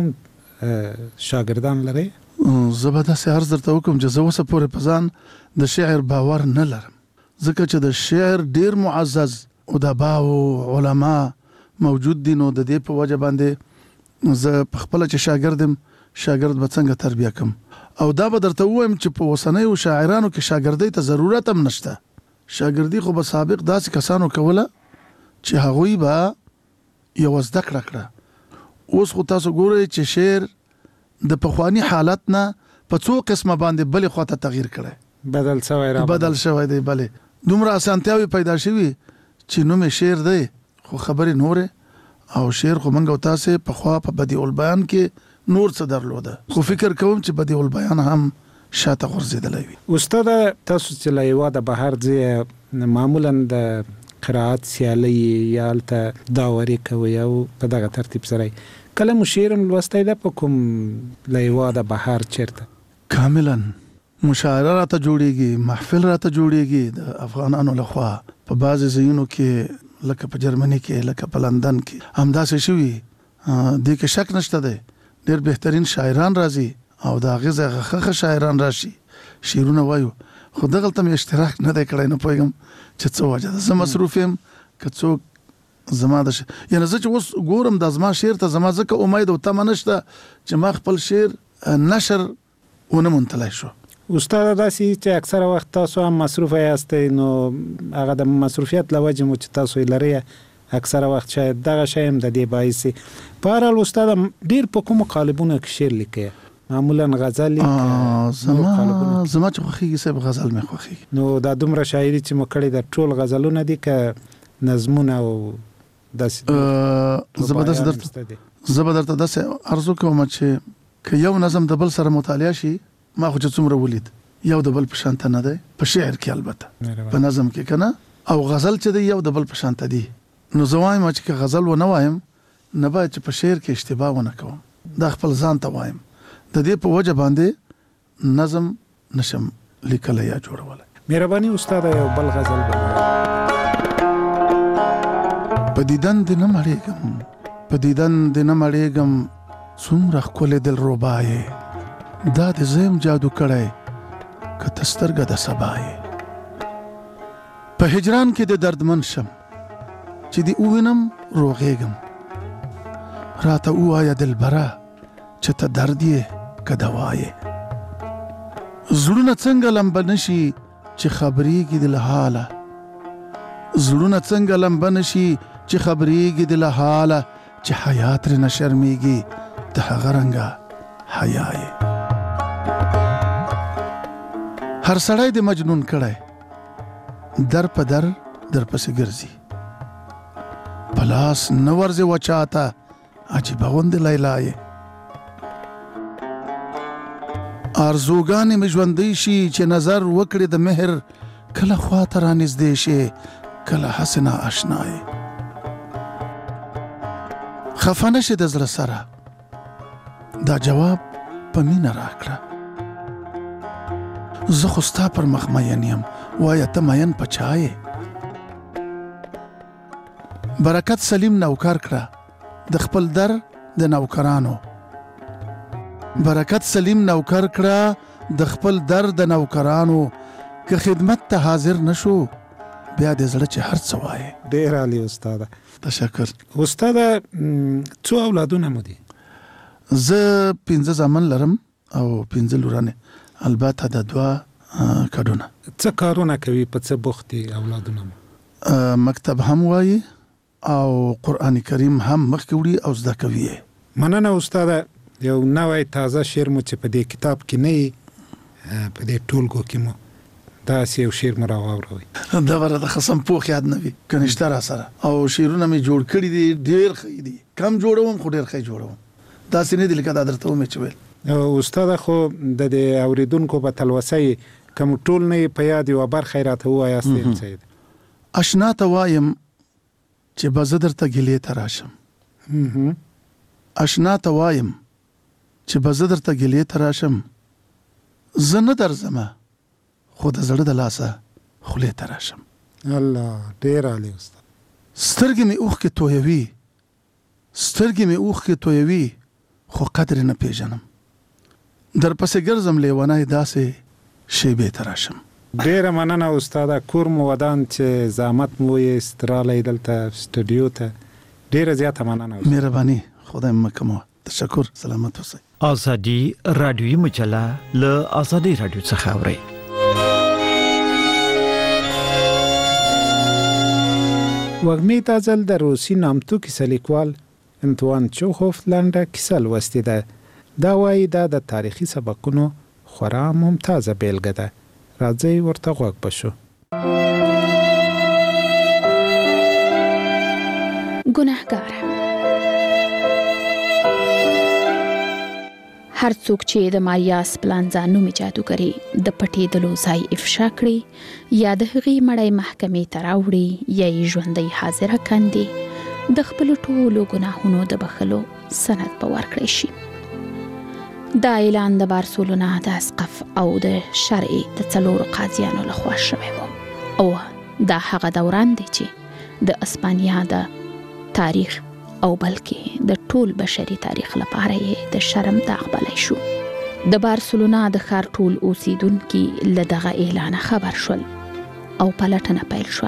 مو شاګردان لري زبده سه هر درته وکم چې زه وسه پورې پزان د شعر باور نه لرم ځکه چې د شعر ډیر معزز ادبا او علما موجود دي نو د دې په وجه باندې زه په خپل چې شاګرد به څنګه تربیه کوم او دا به درته وایم چې په وسنۍ او شاعرانو کې شاګردۍ ته ضرورت هم نشته شاګردي خو به سابق داسې کسانو کوله چې هغوی به یو زده کړه اوس خو تاسو ګورئ چې شعر د پخوانی حالت نه په څو قسمه باندې بلې خواته تغییر کړي بدل شوی دی بلې دومره اسانتیاوي پیدا شوي چې نوم شعر دی خو خبرې نورې او شعر خو منګو تاسو په خوا په بدیع البیان کې نور څه درلوده خو فکر کوم چې بدیع البیان هم شاته غورځیدلی وي استاد تاسو چې لایوا د بهر ځای معمولا د قرائت سیالي یا الته داوري کوي او په دغه ترتیب سره کله مو شعرم لوستای ده په کوم لایوا د بهر چیرته کاملا مشاعره راته جوړیږي محفل راته جوړیږي د افغانانو لخوا په بعض ځایونو کې لکه په جرمني کې لکه په لندن کې همداسې شوي دې کې شک نشته دی ډېر بهترین شاعران راځي او دا غزه شاعران راشي شعرونه وایو خو دغلته مې اشتراک نه دی کړی نه پوهېږم چې څه وجه ده زه مصروف یم که څوک زما د یعنی زه چې اوس ګورم د زما شعر ته زما ځکه امید او تمه نشته چې ما خپل شعر نشر ونه منتلی شو استاد داسې چې اکثره وخت تاسو هم مصروف یاستئ نو هغه د مصروفیت له وجې مو چې تاسو یې لرئ اکثره وخت شاید دغه شی هم د دې باعث په هر حال استاد ډېر په کومو قالبونو کې شعر لیکي معمولا غزل زما چې خوښیږي صاحب غزل مې خوښیږي نو دا دومره شاعري چې مو کړې د ټول غزلونه دي که نظمونه او داسې زبردست داسې ارزو کوم چې که یو نظم د بل سره مطالعه شي ما خو چې څومره ولید یو د بل په شانته نه دی په شعر کې البته په نظم کې کنه او غزل چې دی یو د بل په شانته دی نو زه وایم چې غزل و نه وایم نه باید چې په شعر کې اشتباه ونه کوم دا خپل ځان ته وایم د دې په وجه باندې نظم نشم لیکلی یا جوړولی مهرباني استاد یو بل غزل په دیدن دې نه مړېږم په دیدن دې نه مړېږم څومره ښکلې دلربا دا د زم جادو کړی که تسترګه د سبا په هجران کې د دردمن شم چې دی وینم روغېږم راته وایا دلبره چې ته درد یې که دوا یې زړونه څنګه لمبه نشي چې خبرېږي د له حاله زړونه څنګه لمبه نشي چې خبرېږي د له حاله چې حیا ترې نه شرمېږي د هغه رنګه حیا یې هر سړی د مجنون کړی در په در پسې ګرځي په لاس نه ورځي وچاته عجیبه غوندې لیلا یې آرزوګانې مې ژوندۍ شي چې نظر وکړي د مهر کله خواته رانږدې شي کله هسې نااشنا یې خفه نه شي د زړه سره دا جواب په مینه راکړه. زه خو ستا پر مخ مین یم، وایه ته مین په چا یې؟ برکت سلیم نوکر کړه د خپل در د نوکرانو. برکت سلیم نوکر کړه د خپل در د نوکرانو. که خدمت ته حاضر نشو بیا د زړه چې هر څه وایي. ډېر عالی استاده. تشکر. استاده څو اولادونه مو دي؟ زه 15 زامن لرم او 15 لورانې، البته د 2 کډونه. څه کارونه کوي؟ په څه بوخت دي اولادونه مو؟ مکتب هم وایي او قرآن کریم هم مخکې وړي او زده کوي. مننه استاده. یو نوی تازه شعر مو چې په دې کتاب کې نه وي، په دې ټولګو کې مو داسې یو شعر مو راواوروئ. دا وره د خصم پوخ یاد نه وي که نشته را سره، او شعرونه مې جوړ کړي دي، ډېر ښه دي. کم جوړوم خو ډېر ښه جوړوم، داسې نه دي لکه دا درته ومې چې ویل. استاده خو د دې اورېدونکو په تلوسه کوم ټول نه په یاد یوه برخه یې راته ووایاست. اشنا ته وایم چې به زه درته ګیلې ته راشم. اشنا ته وایم چې به زه درته ګیلې ته راشم. زه نه درځمه خو د زړه د لاسه خولې ته راشم. الله، ډېر عالی استاد. سترګې مې اوښکې تویوي، سترګې مې اوښکې تویوي، خو قدر نه پیژنم. در پسې ګرځم لیونی داسې شیبې ته راشم. ډېره مننه استاده. کور مو ودان چې زحمت مو یې رالی دلته سټوډیو ته، ډېره زیاته مننه. مهرباني، خدای مکمو. تشکر. سلامت اوسئ. ازادي رادیوي مجله له ازادي رادیو څخه اورئ. وږمې تازل د روسي نامتو کیسه لیکوال انتوان چوخوف لنډه کیسه لوستې ده. دا وایي دا د تاریخي سبقونو خورا ممتازه بیلګه ده. راځئ ورته غوږ بشو. ګناهګار هر څوک چې د ماریا سپلانزا نومي جادوګرې د پټېدلو ځای افشا کړي یا د هغې مړی محکمې ته راوړي یا یې ژوندۍ حاضره کاندي، د خپلو ټولو ګناهونو د بخښلو سند به ورکړی شي. دا اعلان د بارسلونا د اسقف او د شرع د 4 قاضیانو لخوا شوی و، او دا هغه دوران دی چې د اسپانیا د تاریخ او بلکې د ټول بشري تاریخ لپاره یې د شرم داغ بلی شو. د بارسلونا د ښار ټول اوسیدونکي له دغه اعلانه خبر شول او پلټنه پیل شوه.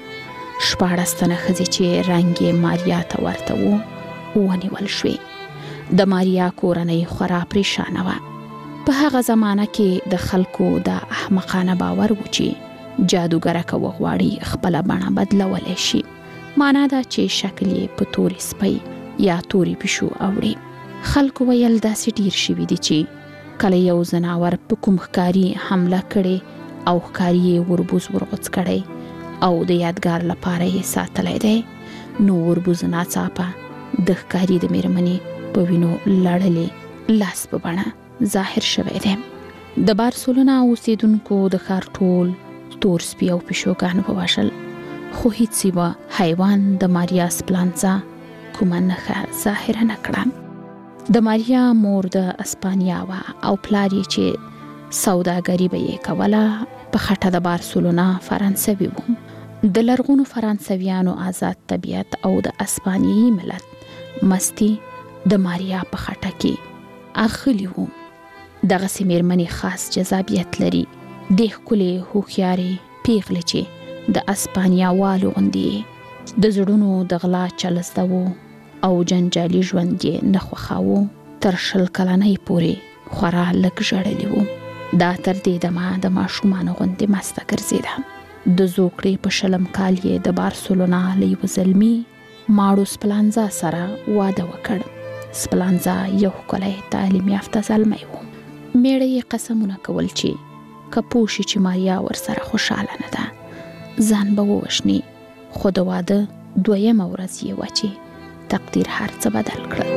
14 تنه ښځې چې رنګ یې ماریا ته ورته و ونیول شوې. د ماریا کورنۍ خورا پریشانه وه. په هغه زمانه کې د خلکو د احمقانه باور و چې جادوګره که وغواړي خپله بڼه بدلولی شي. معنا دا چې شکل یې په تورې سپی یا تورې پیشو اوړي. خلکو ویل داسې ډیر شوي دي چې کله یو ځناور په کوم ښکاري حمله کړې او ښکاري یې وربوز ورغوڅ کړی او د یادګار لپاره یې ساتلی دی، نو وربوز ناڅاپه د ښکاري د میرمنې په وینو لړلې لاس په بڼه ظاهر شوی دی. د بارسلونا اوسیدونکو د ښار ټول تور سپي او پیشوګان ووژل، خو هیڅ یوه حیوان د ماریا سپلانزا کومه نښه ظاهره نه کړه. د ماریا مور د اسپانیا وه او پلار یې چې سوداګري به یې کوله په خټه د بارسلونا فرانسوي و. د لرغونو فرانسویانو آزاد طبیعت او د اسپانیایي ملت مستی د ماریا په خټه کې اغلي وو. دغسې میرمنې خاص جذابیت لري، ډېر ښکلې هوښیارې پیغلې چې د اسپانیا والو غوندې د زړونو د غلا چل زده وو او جنجالي ژوند یې نه خوښاوه. تر 20 کلنۍ پورې خورا لږ ژړلې وو. دا تر دې دمه د ماشومانو غوندې مسته ګرځېده. د زوکړې په 20 کال یې د بارسلونا له یوه زلمي ماړو سپلانزا سره واده وکړ. سپلانزا یو ښکلی تعلیم یافته زلمی و. میړه یې قسمونه کول چې که پوه شي چې ماریا ورسره خوشحاله نه ده ځان به ووژني، خو د واده 2مه ورځ یې وه چې تقدیر هر څه بدل کړل.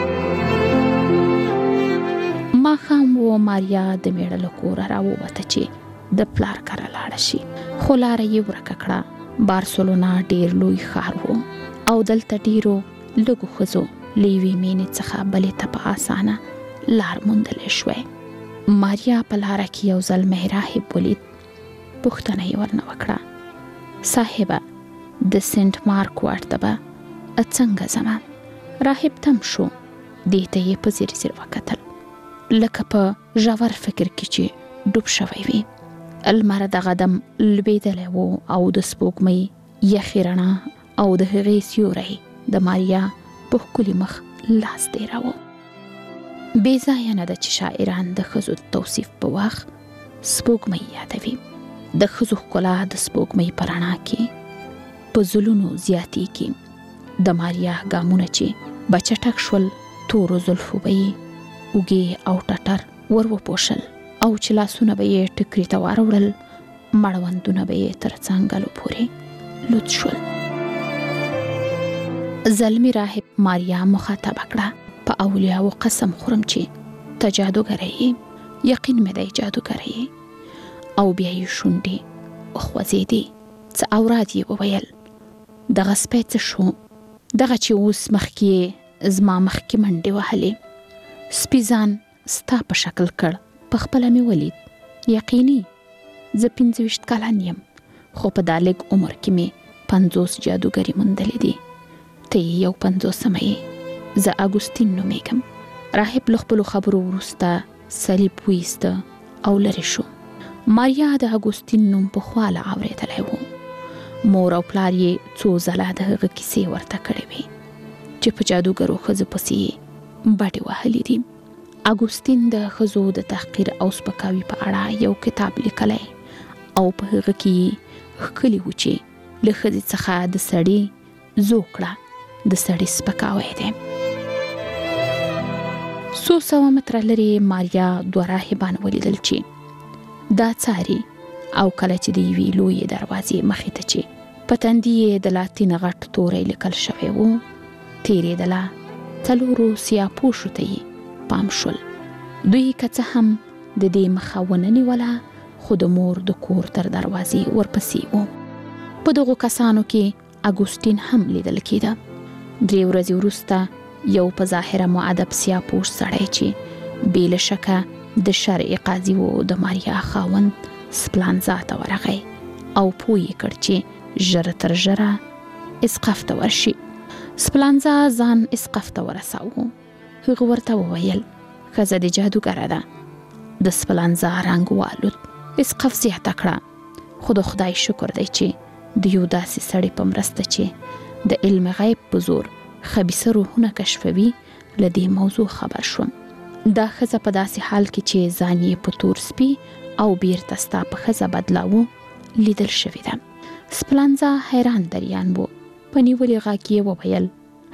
ماښام و ماریا د میړه له کوره راووته چې د پلار کره لاړه شي، خو لاره یې ورکه کړه. بارسلونا ډېر لوی ښار و او دلته ډېرو لږو ښځو له یوې مینې څخه بلې ته په اسانه لار موندل شوه. ماریا په لاره کې یو ځل راهب ولید. پوښتنه یې ورنه وکړه: صاحبه، د سنت مارک واټ ته به څنګه ځمه؟ راهب تم شو. دې ته یې په ځیر ځیر وکتل، لکه په ژور فکر کې چې ډوب شوی وي. لمر دغه دم لوېدلی و او د سپوږمۍ یخې رڼا او د هغې سیوری د ماریا په ښکلي مخ لاس تېراوه. بې ځایه نه ده چې شاعران د ښځو توصیف په وخت سپوږمۍ یادوي. د ښځو ښکلا د سپوږمۍ په رڼا کې په زلونو زیاتېږي. د ماریا ګامونه چې بچټک شول، تورو زلفو به یې اوږې او ټټر ور وپوشل او چې لاسونه به یې ټکري ته واړول، مړوندونه به یې تر څنګلو پورې لوڅ شول. زلمي راهب ماریا مخاطبه کړه: په اولیاو قسم خورم چې ته جادوګره یې، یقین مې دی جادوګره یې. او بیا یې شونډې وخوځېدې. څه اوراد یې وویل: دغه سپی څه شو؟ دغه چې اوس مخکې زما مخکې منډې وهلې. سپي ځان ستا په شکل کړ، په خپله مې ولید. یقیني زه 25 کلن یم، خو په دا لږ عمر کې مې 50 جادوګرې موندلې دي. ته یې یو 50 یې. زه اګوستین نومېږم. راهب له خپلو خبرو وروسته صلیب ویسته او لرې شو. ماریا د اګوستین نوم پخوا له اورېدلی و. مور او پلار یې څو ځله د هغه کیسې ورته کړې وې چې په جادوګرو ښځو پسې یې بټې وهلې دي. اګوستین د ښځو د تحقیر او سپکاوي په اړه یو کتاب لیکلی او په هغه کې یې ښکلي و چې له ښځې څخه د سړي زوکړه د سړي سپکاوی دی. 100 متره لرې ماریا 2 راهبان ولیدل چې دا څاري، او کله چې د یوې لویې دروازې مخې ته چې په تندي یې د لاتین غټ توری لیکل شوی و تېرېدله، 4 سیاپوشو ته یې پام شول. دوی که څه هم د دې مخه ونه نیوله، خو د مور د کور تر دروازې ورپسې و. په دغو کسانو کې اګوستین هم لیدل کېده. 3 ورځې وروسته یو په ظاهره مؤدب سیاپوش سړی چې بې له شکه د شرعي قاضي و د ماریا خاوند سپلانزا ته ورغی او پوه یې کړ چې ژره تر ژره اسقف ته ورشي. سپلانزا ځان اسقف ته ورساوه. هغه ورته وویل: ښځه د جادوګره ده. د سپلانزا رنګ والوت. اسقف زیاته کړه: خو د خدای شکر دی چې د یو داسې سړي په مرسته چې د علم غیب په زور خبیثه روحونه کشفوي له دې موضوع خبر شوم. دا ښځه په داسې حال کې چې ځان یې په تور سپي او بیرته ستا په ښځه بدلاوه لیدل شوې ده. سپلانزا حیران دریان و. په نیولې غږ یې وویل: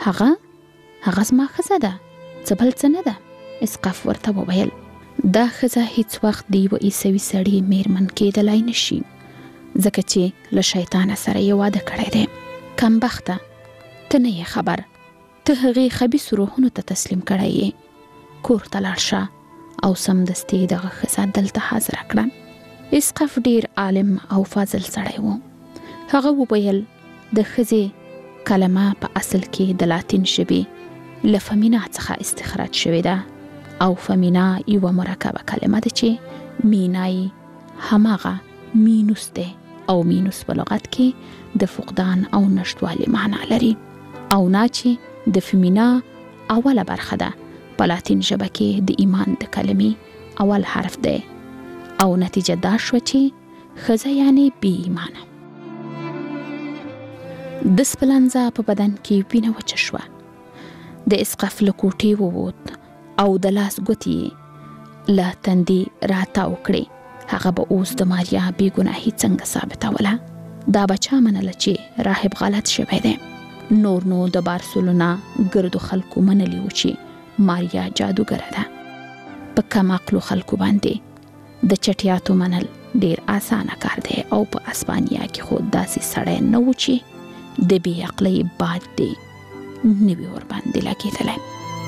هغه زما ښځه ده، څه بل څه نه ده. اسقف ورته وویل: دا ښځه هیڅ وخت د یوه عیسوي سړي میرمن کېدلی نشي، ځکه چې له شیطانه سره یې واده کړی دی. کمبخته، ته نه یې خبر، ته هغې خبیثو روحونو ته تسلیم کړی یې. کور ته لاړ شه او سمدستي دغه ښځه دلته حاضره کړه. اسقف ډیر عالم او فاضل سړی و. هغه وویل: د ښځې کلمه په اصل کې د لاتین ژبې له فمینا څخه استخراج شوې ده، او فمینا یوه مرکبه کلمه ده چې مینای هماغه مینوس ده، او مینوس په لغت کې د فقدان او نشتوالي معنا لري، او نا چې د فمینا اوله برخه ده په لاتین ژبه کې د ایمان د کلمې اول حرف ده، او نتیجه دا شوه چې ښځه یعنی بې ایمانه. د سپلانزا په بدن کې وینه وچه شوه. د اسقف له کوټې ووت او د لاس ګوتې له تندي راتاو کړې. هغه به اوس د ماریا بې ګناهي څنګه ثابتوله؟ دا به چا منله چې راهب غلط شوی دی؟ نور نو د بارسلونا ګردو خلکو منلي و چې ماریا جادوګره ده. په کم عقلو خلکو باندې د چټیاتو منل ډیر آسانه کار دی، او په اسپانیا کې خو داسې سړی نه و چې د بې عقلۍ باد دی نه وي ورباندې لګېدلی.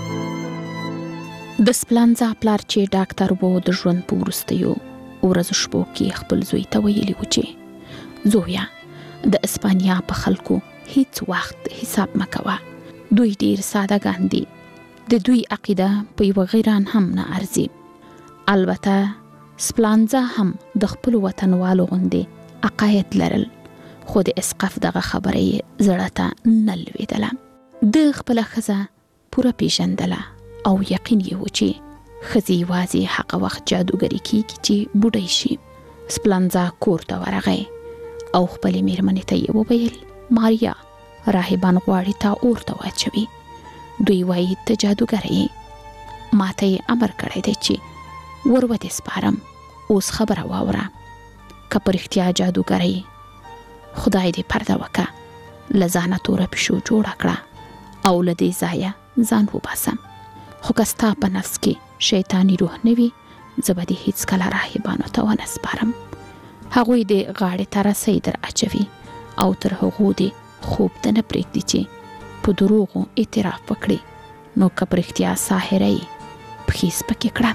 د سپلانزا پلار چې ډاکټر و، د ژوند په وروستیو ورځو شپو کې خپل زوی ته ویلي و چې زویه، د اسپانیا په خلکو هیڅ وخت حساب مه کوه. دوی ډیر ساده ګان دي. د دوی عقیده په یو غیران هم نه ارزي. البته سپلانزا هم د خپل وطنوالو غوندې عقاید لرل، خو د اسقف دغه خبرې زړه ته نه لوېدله. د خپله ښځه پوره پیژندله او یقین یې و چې ښځې یوازې هغه وخت جادوګري کیږي چې بوډۍ شي. سپلانزا کور ته ورغی او خپلې میرمنې ته یې وویل ماریا راهبان غواړي تا اور ته واچوي. دوی وایي ته جادوګره یې، ما ته یې امر کړی دی چې ور ودې سپارم. اوس خبره واوره، که په رښتیا جادوګره یې خدای دې پرده وکړه، له ځانه توره پیشو جوړه کړه او له دې ځایه ځان وباسم. خو که ستا په نفس کې شیطاني روح نه وي، زه به دې هیڅکله راهبانو ته ونه سپارم. هغوی دې غاړې ته رسۍ در اچوي او تر هغو دې خوب ته نه پرېږدي چې په دروغو اعتراف وکړي. نو که په رښتیا ساحره یې پښې سپکې کړه.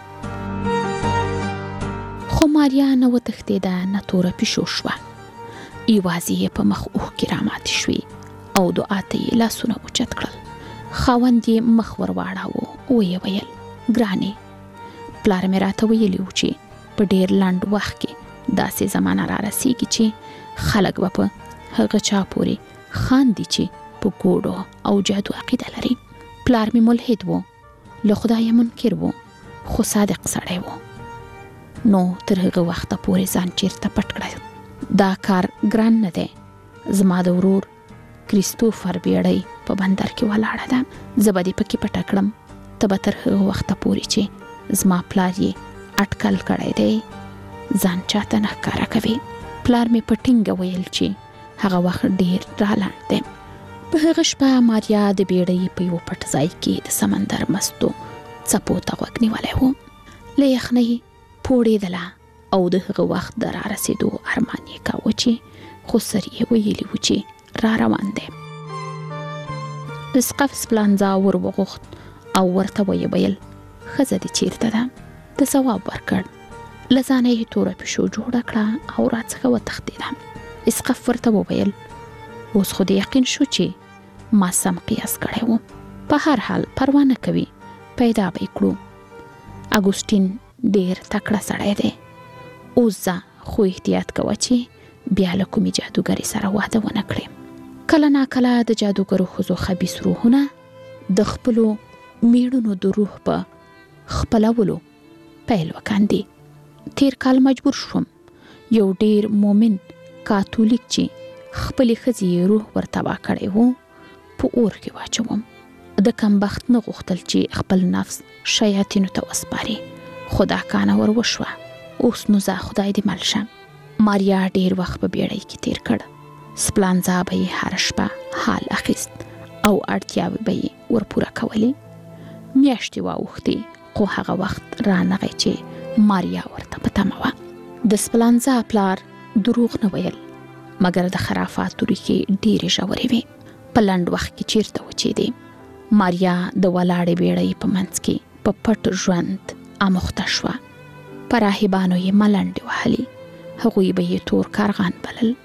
خو ماریا نه وتښتېده نه توره پیشو شوه، یوازې یې په مخ اوښکې راماتې شوې او دعا ته یې لاسونه اوچت کړل. خاوند یې مخ ور واړاوه، ویې ویل ګرانې، پلار مې راته ویلي و چې په ډېر لنډ وخت کې داسې زمانه را رسیږي چې خلک به په هغه چا پورې خاندي چې په ګوډو او جادو عقیده لري. پلار مې ملحد و، له خدایه منکر و، خو صادق سړی و. نو تر هغه وخته پورې ځان چیرته پټ کړی. دا کار ګران نه دی. زما د ورور کریستوفر بیړۍ په بندر کې ولاړه ده، زه به دې پکې پټه کړم. ته به تر هغه وخته پورې چې زما پلار یې اټکل کړی دی ځان چاته نه ښکاره کوي. پلار مې په ټینګه ویل چې هغه وخت ډېر رالاند دی. په هغه شپه ماریا د بیړۍ په یو پټ ځای کې د سمندر مستو څپو ته غوږ نیولی و. له یخنۍ پوړېدله او د هغه وخت د را رسېدو ارمان یې کاوه چې خو سر یې ویلي و چې را روان دی. اسقف سپلانزا ور وغوښت او ورته ویې ویل ښځه دې چیرته ده؟ د ځواب ورکړ. له ځانه یې توره پیشو جوړه کړه او راڅخه وتښتېده. اسقف ورته وویل اوس خو دې یقین شو چې ما سم قیاس کړی و. په هر حال پروا نه کوي، پیدا به یې کړو. اګوستین ډېر تکړه سړی دی. اوس ځه، خو احتیاط کوه چې بیا له کومې جادوګرې سره واده ونه کړې. کله ناکله د جادوګرو ښځو خبیث روحونه د خپلو میړونو د روح په خپلولو پیل وکاندي. تیر کال مجبور شوم یو ډیر مومن کاتولیک چې خپلې ښځې روح ور تباه کړی و په اور کې واچوم. د کمبخت نه غوښتل چې خپل نفس شیاطینو ته وسپاري، خو دا کانه ور وشوه. اوس نو زه خدای دې مل شم. ماریا ډیر وخت په بیړۍ کې تیر کړ. سپلانزا به یې هره شپه حال اخیست او اړتیاوې به یې ور پوره کولې. میاشتې واوښتې، خو هغه وخت رانغی چې ماریا ورته په تمه وه. د سپلانزا پلار دروغ نه ویل، مګر د خرافاتو ریښې ډېرې ژورې وې. په لنډ وخت کې چیرته وچېدې. ماریا د ولاړې بیړۍ په منځ کې په پټ ژوند اموخته شوه. په راهبانو یې ملنډې وهلې، هغوی به یې تور کارغان بلل.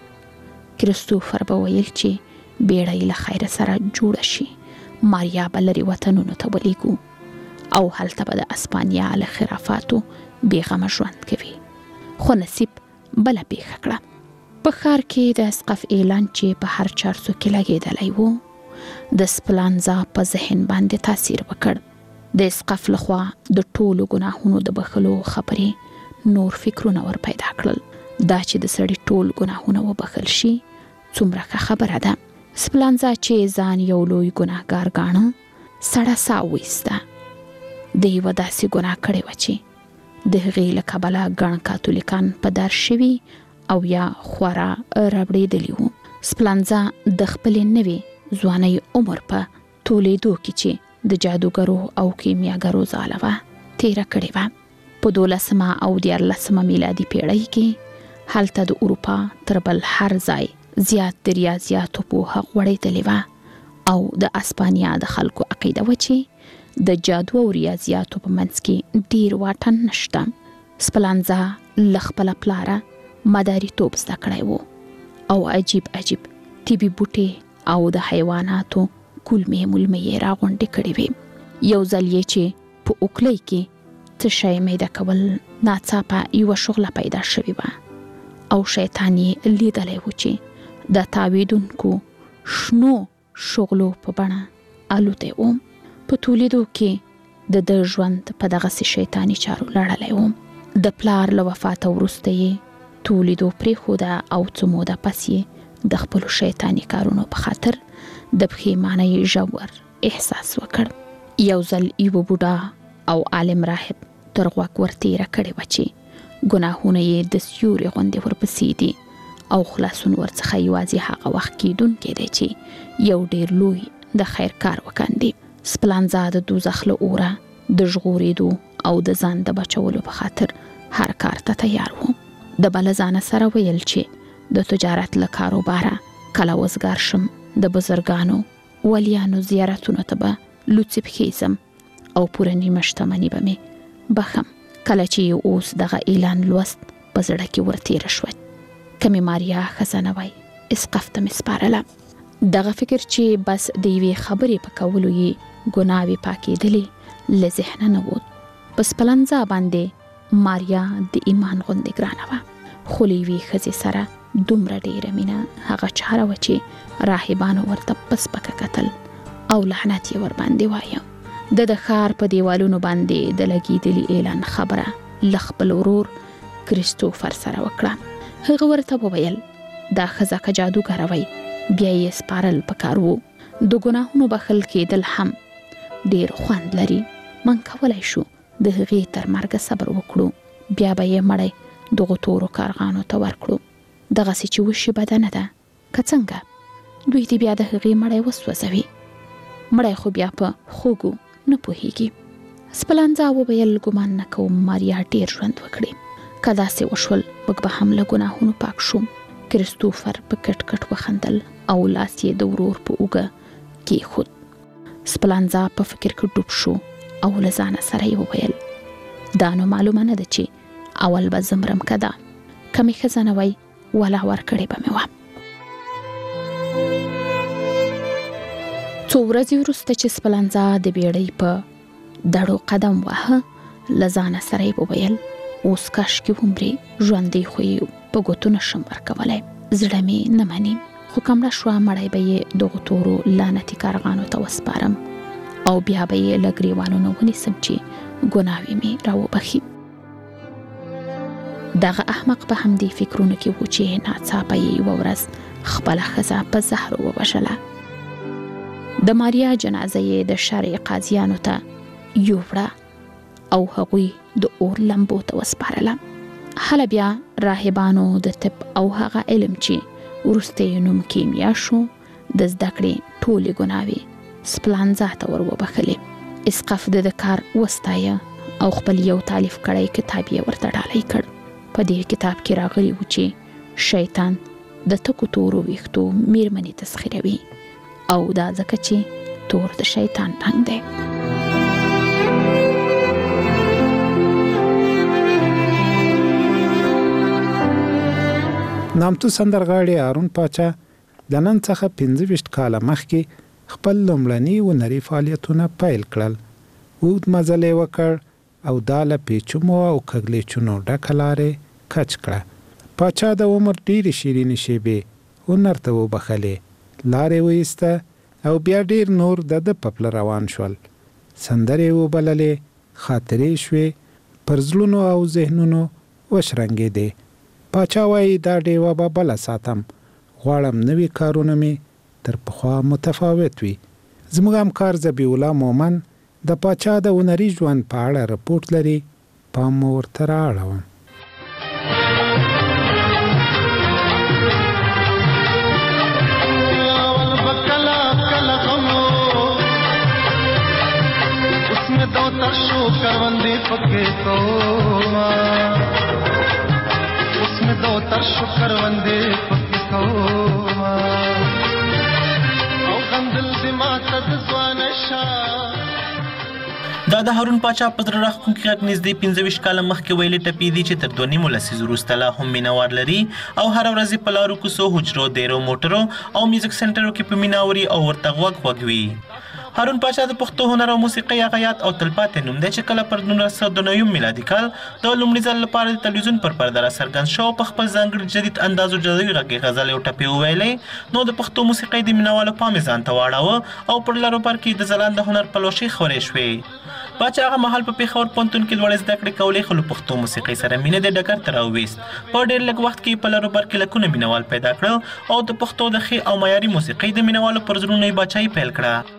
کریستوفر به ویل چې بیړۍ له خیره سره جوړه شي، ماریا به لرې وطنونو ته ولیږو او هلته به د اسپانیا له خرافاتو بېغمه ژوند کوي. خو نصیب بله پیښه کړه. په ښار کې د اسقف اعلان چې په هر چارسو کې لګېدلی و د سپلانزا په ذهن باندې تاثیر وکړ. د اسقف لخوا د ټولو ګناهونو د بخښلو خبرې نور فکرونه ور پیدا کړل. دا چې د سړي ټول ګناهونه وبخښل شي څومره ښه خبره ده. سپلانزا چې ځان یو لوی ګناهګار ګاڼه، سړه ساه وایسته. د یوه داسې ګناه کړې وه چې د هغې له کبله ګڼ کاتولیکان په در شوي او یا خورا ربړېدلي وو. سپلانزا د خپلې نوې ځوانۍ عمر په تولیدو کې چې د جادوګرو او کیمیاګرو ځاله وه تیره کړې وه. په 12 او 14 میلادي پیړۍ کې هلته د اروپا تر بل هر ځای زیات د ریاضیاتو پوهه غوړېدلې وه او د اسپانیا د خلکو عقیده وه چې د جادو او ریاضیاتو په منځ کې ډیر واټن نشته. سپلانزا له خپله پلاره مداریتوب زده کړی و او عجیب طبي بوټي او د حیواناتو کولمې مولمې یې راغونډې کړې وې. یو ځل یې چې په اوکلۍ کې څه شی میده کول ناڅاپه یوه شغله پیدا شوې وه او شیطان یې لیدلی و چې د تاویدونکو شنو شغلو په بڼه الوتی و. په تولیدو کې د ژوند په دغسې شیطاني چارو لړلی و. د پلار له وفاته وروسته یې تولیدو پرېښوده او څه موده پس یې د خپلو شیطاني کارونو په خاطر د پښیمانۍ ژور احساس وکړ. یو ځل یوه بوډا او عالم راهب تر غوږ ورتېره کړې وه چې ګناهونه یې د سیوري غوندې ورپسې دي او خلاصون ورڅخه یوازې هغه وخت کېدونکی دی چې یو ډېر لوی د خیر کار وکاندي. سپلانزا د دوزخ له اوره د ژغورېدو او د ځان د بچولو په خاطر هر کار ته تیار و. د بله ځانه سره ویل چې د تجارت له کاروباره کله وزګار شم د بزرګانو ولیانو زیارتونو ته به لوڅې پښې ځم او پوره نیمه شتمني به مې بخم. کله چې اوس دغه اعلان لوست په زړه کې ورتېره شوه که مې ماریا ښځه نه وای اسقف ته مې سپارله. دغه فکر چې بس د یوې خبرې په کولو یې ګناوې پاکېدلې له ذهنه نه ووت. په سپلنځا باندې ماریا د ایمان غوندې ګرانه وه خو له یوې ښځې سره دومره ډېره مینه هغه چاره وه چې راهبانو ورته په سپکه کتل او لعنت یې ورباندې وایه. د ښار په دیوالونو باندې د لګېدلي اعلان خبره له خپل ورور کریستوفر سره وکړه. هغه ورته وویل دا ښځه که جادوګره وی بیا یې سپارل پکار وو. د ګناهونو بخښل کېدل هم ډېر خوند لري. من کولی شو د هغې تر مرګه صبر وکړو بیا به یې مړی دغو تورو کارغانو ته ورکړو. دغسې چې وشي بده نه ده که څنګه دوی دې بیا د هغې مړی وسوځوي. مړی خو بیا په خوږو نه پوهیږي. سپلانزا وویل ګمان نه کوم ماریا ډېر ژوند وکړي. که داسې وشول موږ به هم له ګناهونو پاک شو. کریستوفر په کټ کټ وخندل او لاس یې د ورور په اوږه کېښود. سپلانزا په فکر کې ډوب شو او له ځانه سره یې وویل دا نو معلومه نه ده چې اول به زه مرم که دا که مې ښځه نه وی ولا ورکړې به مې وه. څو ورځې وروسته چې سپلانزا د بیړۍ په دړو قدم واهه له ځانه سره یې وویل اوس کاشکې ومرې ژوندی خو یې په ګوتو نشم ورکولی. زړه مې نه مني خو که مړه شوه مړی به یې دغو تورو لعنتي کارغانو ته وسپارم او بیا به یې له ګریوانونو ونیسم چې ګناوې مې راوبخي. دغه احمق په همدې فکرونو کې و چې ناڅاپه یې یوه ورځ خپله ښځه په زهرو ووژله. د ماریا جنازه یې د شرع قاضیانو ته یووړه او هغوی د اور لمبو ته وسپارله. هله بیا راهبانو د طب او هغه علم چې وروسته یې نوم کیمیا شو د زده کړې ټولې ګناوې سپلانزا ته ور وبخلې. اسقف د کار وستایه او خپل یو تالیف کړی کتاب یې ورته ډالۍ کړ. په دې کتاب کې راغلی و چې شیطان د تکو تورو ویښتو میرمنې تسخیروي او دا ځکه چې تور د شیطان رنګ دی. نامتو سندرغاړي هارون پاچا د نن څخه 25 کاله مخکې خپل لومړني هنري فعالیتونه پیل کړل. اوږد مزل یې وکړ او دا له پیچومو او کږلېچونو ډکه لارې کچ کړه. پاچا د عمر ډېرې شیرینې شیبې هنر ته وبخلې. لارې وایسته او بیا ډېر نور د په پله روان شول. سندرې وبللې، خاطرې شوې، پر زړونو او ذهنونو وشرنګېدې. پاچا وایي دا ډیوه به بله ساتم، غواړم نوي کارونه مې تر پخوا متفاوت وي. زموږ همکار ذبیح الله مومن د پاچا د هنري ژوند په اړه رپورټ لري، پام مو ورته رااړوم. دا د هارون پاچا په زړه راښکونکي غږ نږدې 25 کاله مخکې ویلې ټپې دي چې تر 2.5 لسیزو وروسته لا هم مینوار لري او هره ورځ په لارو کوڅو، حجرو، دیرو، موټرو او میوزیک سنټرو کې په مینه اوري او ورته غوږ وي. هارون پاچا د پښتو هنر او موسیقۍ غیات او تلپاتې نوم دی چې کله پر 1999 میلادي کال د لومړي ځل لپاره د تلویزیون پر پرده راڅرګند شو په خپل ځانګړي جدید انداز او جدي غږی غزل او ټپې وویلې نو د پښتو موسیقۍ د مینوالو پام یې ځان ته واړاوه او پر لارو پر کې د ځلانده هنر پلوشې خورې شوې. پاچا هغه مهال په پېښور پوهنتون کې لوړې زده کړې کولې خو له پښتو موسیقۍ سره مینه د ډګر ته راوویست. په ډېر لږ وخت کې په لارو بر کې لکونه مینوال پیدا کړل او د پښتو د ښې او معیاري موسیقۍ د مینوالو پر زړونو یې باچایي پیل کړه.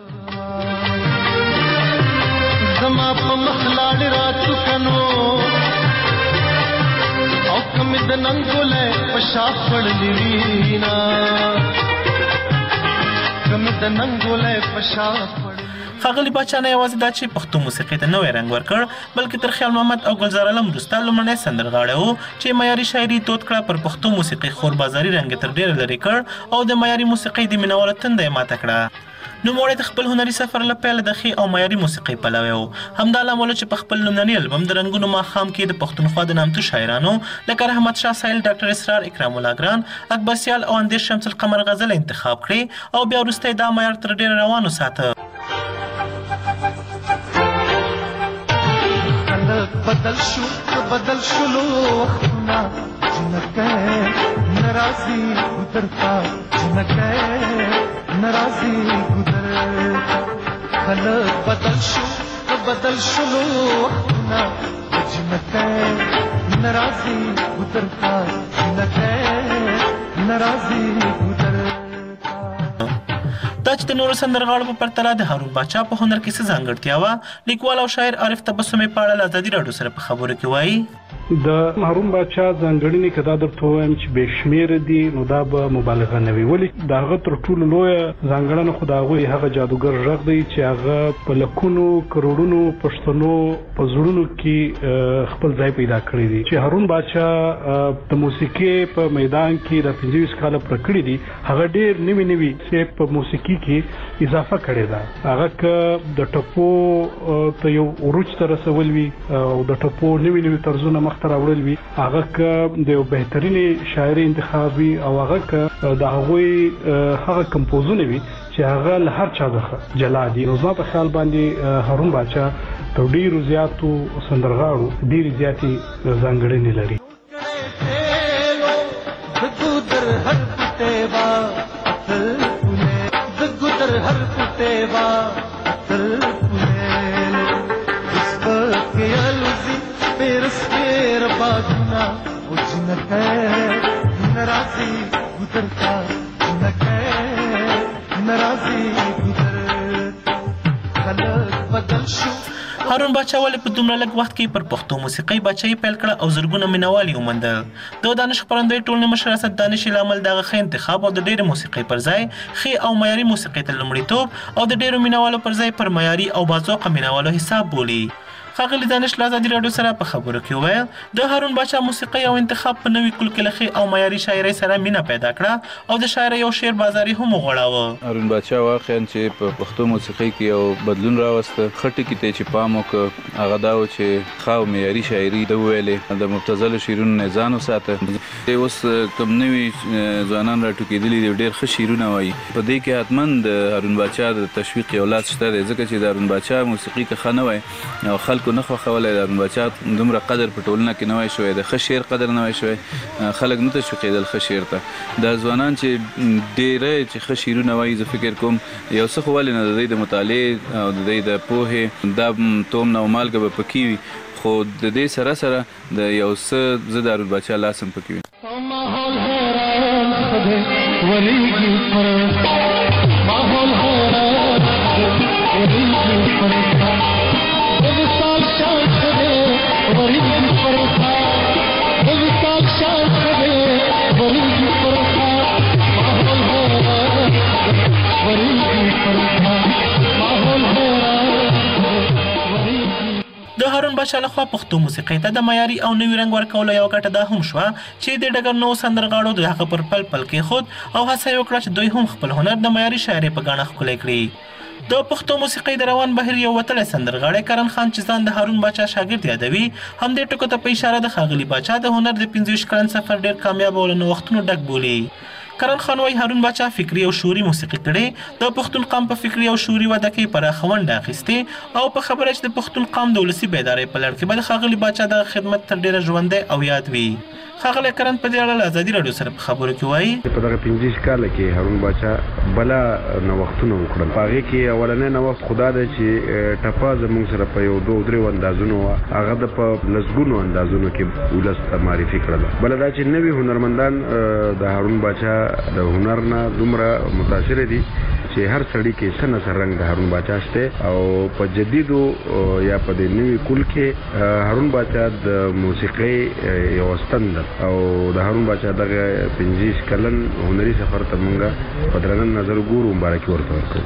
زما په مخ لاړې راڅوکنو او کمې د ننګولی په شا خړلې وینا کمې د ننګولی په شا ښاغلي باچا نه یوازې دا چې پښتو موسیقۍ ته نوی رنګ ورکړ بلکې تر خیال محمد او ګلزار علم وروسته لومړنی سندرغاړی و چې معیاري شاعري دود کړه. پر پښتو موسیقۍ خور بازاري رنګ یې تر ډېره لرې کړ او د معیاري موسیقۍ د مینوالو تنده یې ماته کړه. نوموړی د خپل هنري سفر له پیله د ښې او معیاري موسیقۍ پلوی و. همدا لامل چې په خپل لومړني البم د رنګونو ماښام کې د پښتونخوا د نامتو شاعرانو لکه رحمت شاه سایل، ډاکټر اسرار، اکرام الله ګران، اکبر سیال او اندیش شمس القمر غزل انتخاب کړې او بیا وروسته دا معیار تر ډېره روان وساته. بدل شلو وختونه جنکه ناراضي ګذرتا جنکه ناراضي ګذرتا خلک بدل شلو وختونه جنکه ناراضي ګذرتا جنکه ناراضي ګذرتا. دا چې د نورو سندرغاړو په پرتله د هارون باچا په هنر کې څه ځانګړتیا وه لیکوال او شاعر عارف تبسمي په اړه له ازادي راډیو سره په خبرو کې وایي. د هارون باچا ځانګړنې که دا درته ووایم چې بې شمېره دي نو دا به مبالغه نه وي، ولې د هغه تر ټولو لویه ځانګړنه خو د هغوی هغه جادوګر غږ دی چې هغه په لکونو کروړونو پښتنو په زړونو کې خپل ځای پیدا کړی دی. چې هارون باچا د موسیقۍ په میدان کې د 25 کاله پوره کړي دي هغه ډېر نوي چې په موسیقي کې اضافه کړې ده. هغه که د ټپو ته یو عروج ته رسول وي او د ټپو نوي طرزونه مخ ته راوړل وي، هغه که د یو بهترینې شاعري انتخاب وي او هغه که د هغوی هغه کمپوزونه وي چې هغه له هر چا څخه جلا دي. نو زما په خیال باندې هارون باچا تر ډېرو زیاتو سندرغاړو ډېرې زیاتې ځانګړنې لري. هارون باچا ولې په دومره لږ وخت کې پر پښتو موسیقۍ باچایي پیل کړه او زرګونه مینوال یې وموندل؟ د دانش خپرندوی ټولنې مشر اسد دانش لامل دغه ښه انتخاب او د ډېرې موسیقۍ پر ځای ښې او معیاري موسیقۍ ته لومړیتوب او د ډېرو مینوالو پر ځای پر معیاري او باذوقه مینوالو حساب بولي. ښاغلي دانش له ازادي راډیو سره په خبرو کې وویل د هارون باچا موسیقۍ او انتخاب په نوي کل کې له ښې او معیاري شاعرۍ سره مینه پیدا کړه او د شاعرۍ او شعر بازاري هم وغوړاوه. هارون باچا واقعا چې په پښتو موسیقۍ کې یو بدلون راوسته. ښه ټکي ته چې پام وکړه هغه دا و چې ښه او معیاري شاعري ده وویلې، د مبتذلو شعرونو نه ځان وساته. اوس کوم نوي ځوانان راټوکېدلي دي ډېر ښه شعرونه وایي. په دې کې حتما د هارون باچا د تشویق یو لاس شته دی، ځکه چې د هارون باچا موسیقي که ښه نه وای او خلکو نه خوښولی، د هارون باچا دومره قدر په ټولنه کې نه وای شوی، د ښه شعر قدر نه وای شوی، خلک نه تشویقېدل ښه شعر ته. دا ځوانان چې ډېری چې ښه شعرونه وایي زه فکر کوم یو څه خو ولې نه د دوی د مطالعې او د دوی د پوهې دا توم نه او مالګه به پکې وي، خو د دې سره سره د یو څه زه د هارون باچا لاس هم پکې وي. د هارون باچا لخوا پښتو موسیقۍ ته د معیاري او نوي رنګ ورکولو یو ګټه دا هم شوه چې د ډګر نوو سندرغاړو د هغه پر پل کېښود او هڅه یې وکړه چې دوی هم خپل هنر د معیاري شاعرۍ په ګاڼه ښکلی کړي. د پښتو موسیقۍ د روان بهیر یو وتلی سندرغاړی کرن خان چې ځان د هارون باچا شاګرد یادوي همدې ټکو ته په اشاره د ښاغلي باچا د هنر د 25 کلن سفر ډېر کامیاب او له نوښتونو ډک بولي. کرن خان وايي هارون باچا فکری او شعوري موسیقي کړي د پښتون قام په فکری او شعوري وده کې پراخه ونډه اخیستې او په خبره چې د پښتون قام د ولسي بیدارۍ په لړ کې به د ښاغلي باچا د خدمت تر ډیره ژوندی او یاد وي. ښاغلی کرن په دې اړه له ازادي راډیو سره په خبرو کې وایي په دغه 15 کال کې هارون باچا بلا نوښتونه وکړل. په هغې کې اولنی نوښت خدا دی چې ټپه زموږ سره په یو 2-3 اندازونو هغه د په لسګونو اندازونو کې ولس ته معرفي کړله. بله دا چې نوي هنرمندان د هارون باچا د هنر نه دومره متاثره دي چې هر سړی کې څه نه څه رنګ د هارون باچا شته او په جدیدو یا په دې نوي کول کې هارون باچا د موسیقۍ یو ستن ده او د هارون باچا دغه 15 کلن هنري سفر ته مونږه په درنه نظر ګورو مبارکي ورته ورکړو.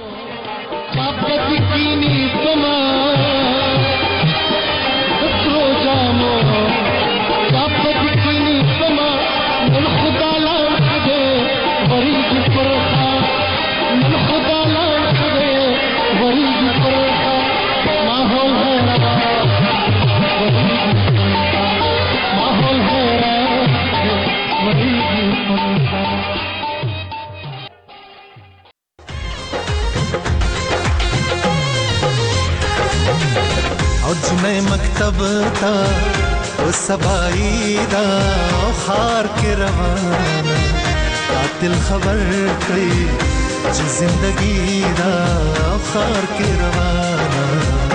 नए मकतब था वो सबाई दा खार के रवाना कातिल खबर कई जो जिंदगी दा खार के रवाना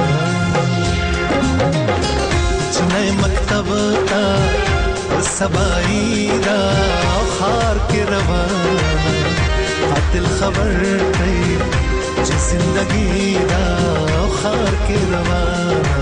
नए मकतब था वो सबाई दा खार के रवाना कातिल खबर कई जो जिंदगी दा खार के रवाना.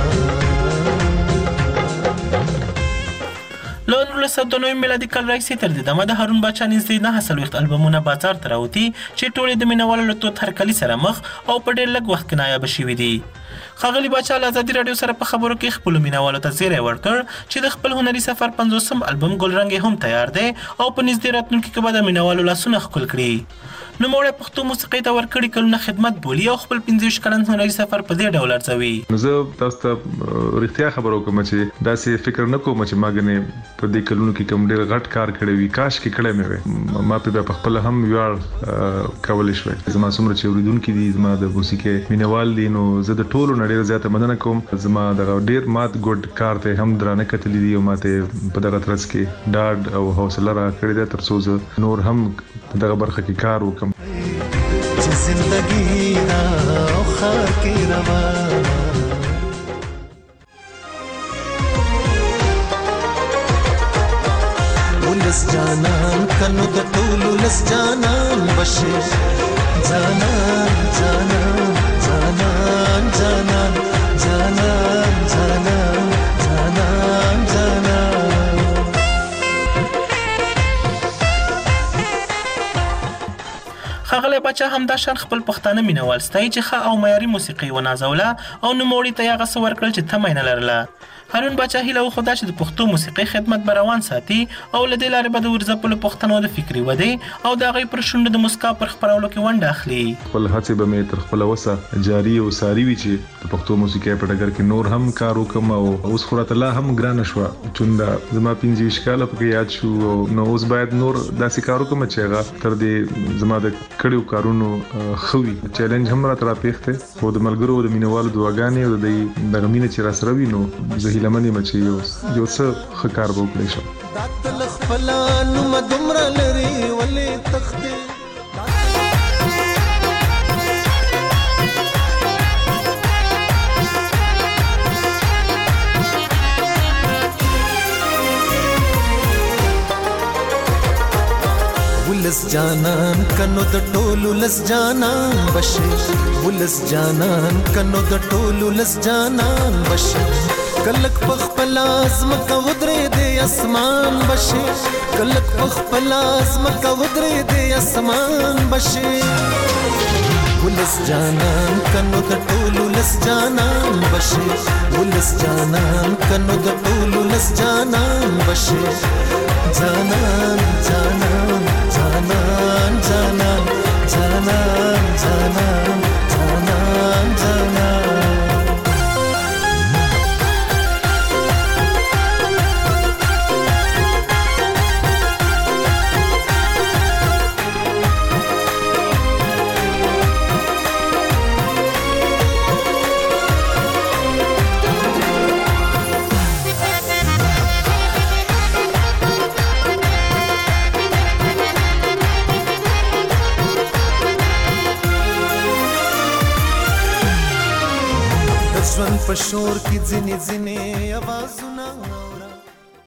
له 1992 میلادي کال راهیسې تر دې دمه د هارون باچا نږدې 9 البومونه بازار ته راوتي چې ټولې د مینوالو له تود هرکلي سره مخ او په ډېر لږ وخت کې نایابه شوي دي. ښاغلي باچا له ازادي راډیو سره په خبرو کې خپلو مینوالو ته زیری ورکړ چې د خپل هنري سفر 50م البوم ګلرنګ هم تیار دی او په نږدې راتلونکي کې به د مینوالو لاسونه ښکل کړي. نوموړی پښتو موسیقۍ ته ورکړي کلونه خدمت بولي او خپل 15 کلن هنري سفر په دې ډول ارزوي. زه تاسو ته رښتیا خبرو کوم چې داسې فکر نه کوم چې ما غنې په دې کلونو کې کوم ډېر غټ کار کړی وي. کاش کې کړی مې وي ما په خپل هم ویاړ کولای شوی. زما څومره چې اوریدونکي دي زما د موسیقۍ مینوال دي نو زه د ټولو نه ډېر زیاته مننه کوم. زما دغه ډېر مات ګډ کار ته هم درانه کتلې دي او ماته په دغه ترڅ کې ډاډ او حوصله را کړې ده تر څو زه نور هم په دغه برخه کې کار وکم. زندگی نا خار کی روانا ولس جانان کنو د ټولو لس جانان بشي جانان جانان جانان جانان جانان جانان جانان جانان. ښاغلی باچا همدا شان خپل پښتانه مینوال ستایي چې ښه او معیاري موسیقي ونازوله او نوموړي ته یې هغه څه ورکړل چې تمه یې نه لرله. هارون باچا هیله وښوده چې د پښتو موسیقۍ خدمت به روان ساتي او له دې لارې به د ورځپلو پښتنو د فکري ودې او د هغوی پر شونډو د مسکا پر خپرولو کې ونډه اخلي. خپل هڅې به مې تر خپله وسه جاري او ساري وي چې د پښتو موسیقۍ په ډګر کې نور هم کار وکړم او اوس خو راته لا هم ګرانه شوه چونده زما 15 کاله پکې یاد شو نو اوس باید نور داسې کار وکړم چې هغه تر دې زما د کړیو کارونو ښه وي. چیلنج هم راته راپېښ دی خو د ملګرو د مینوالو دعاګانې او د دغه مینه چې راسره وي نو زه هیله من یم چې یو څه ښه کار به وکړی شم. داتل خپلا نوم دومره لري ولې تختې ولس جانان کنو د ټولو لس جانان بشي ولس جانان کنو د ټولو لس جانان بشي کلک پخپل ازمکه ودرې د اسمان بشي کلک پخپل ازمکه ودرې د اسمان بشي ولس جانان کنو د ټولو لس جانان بشي ولس جانان کنو د ټولو لس جانان بشي جانان جانان جانان جانان جانان جانان جانان جانان. شور کې ځنې ځنې आवाजونه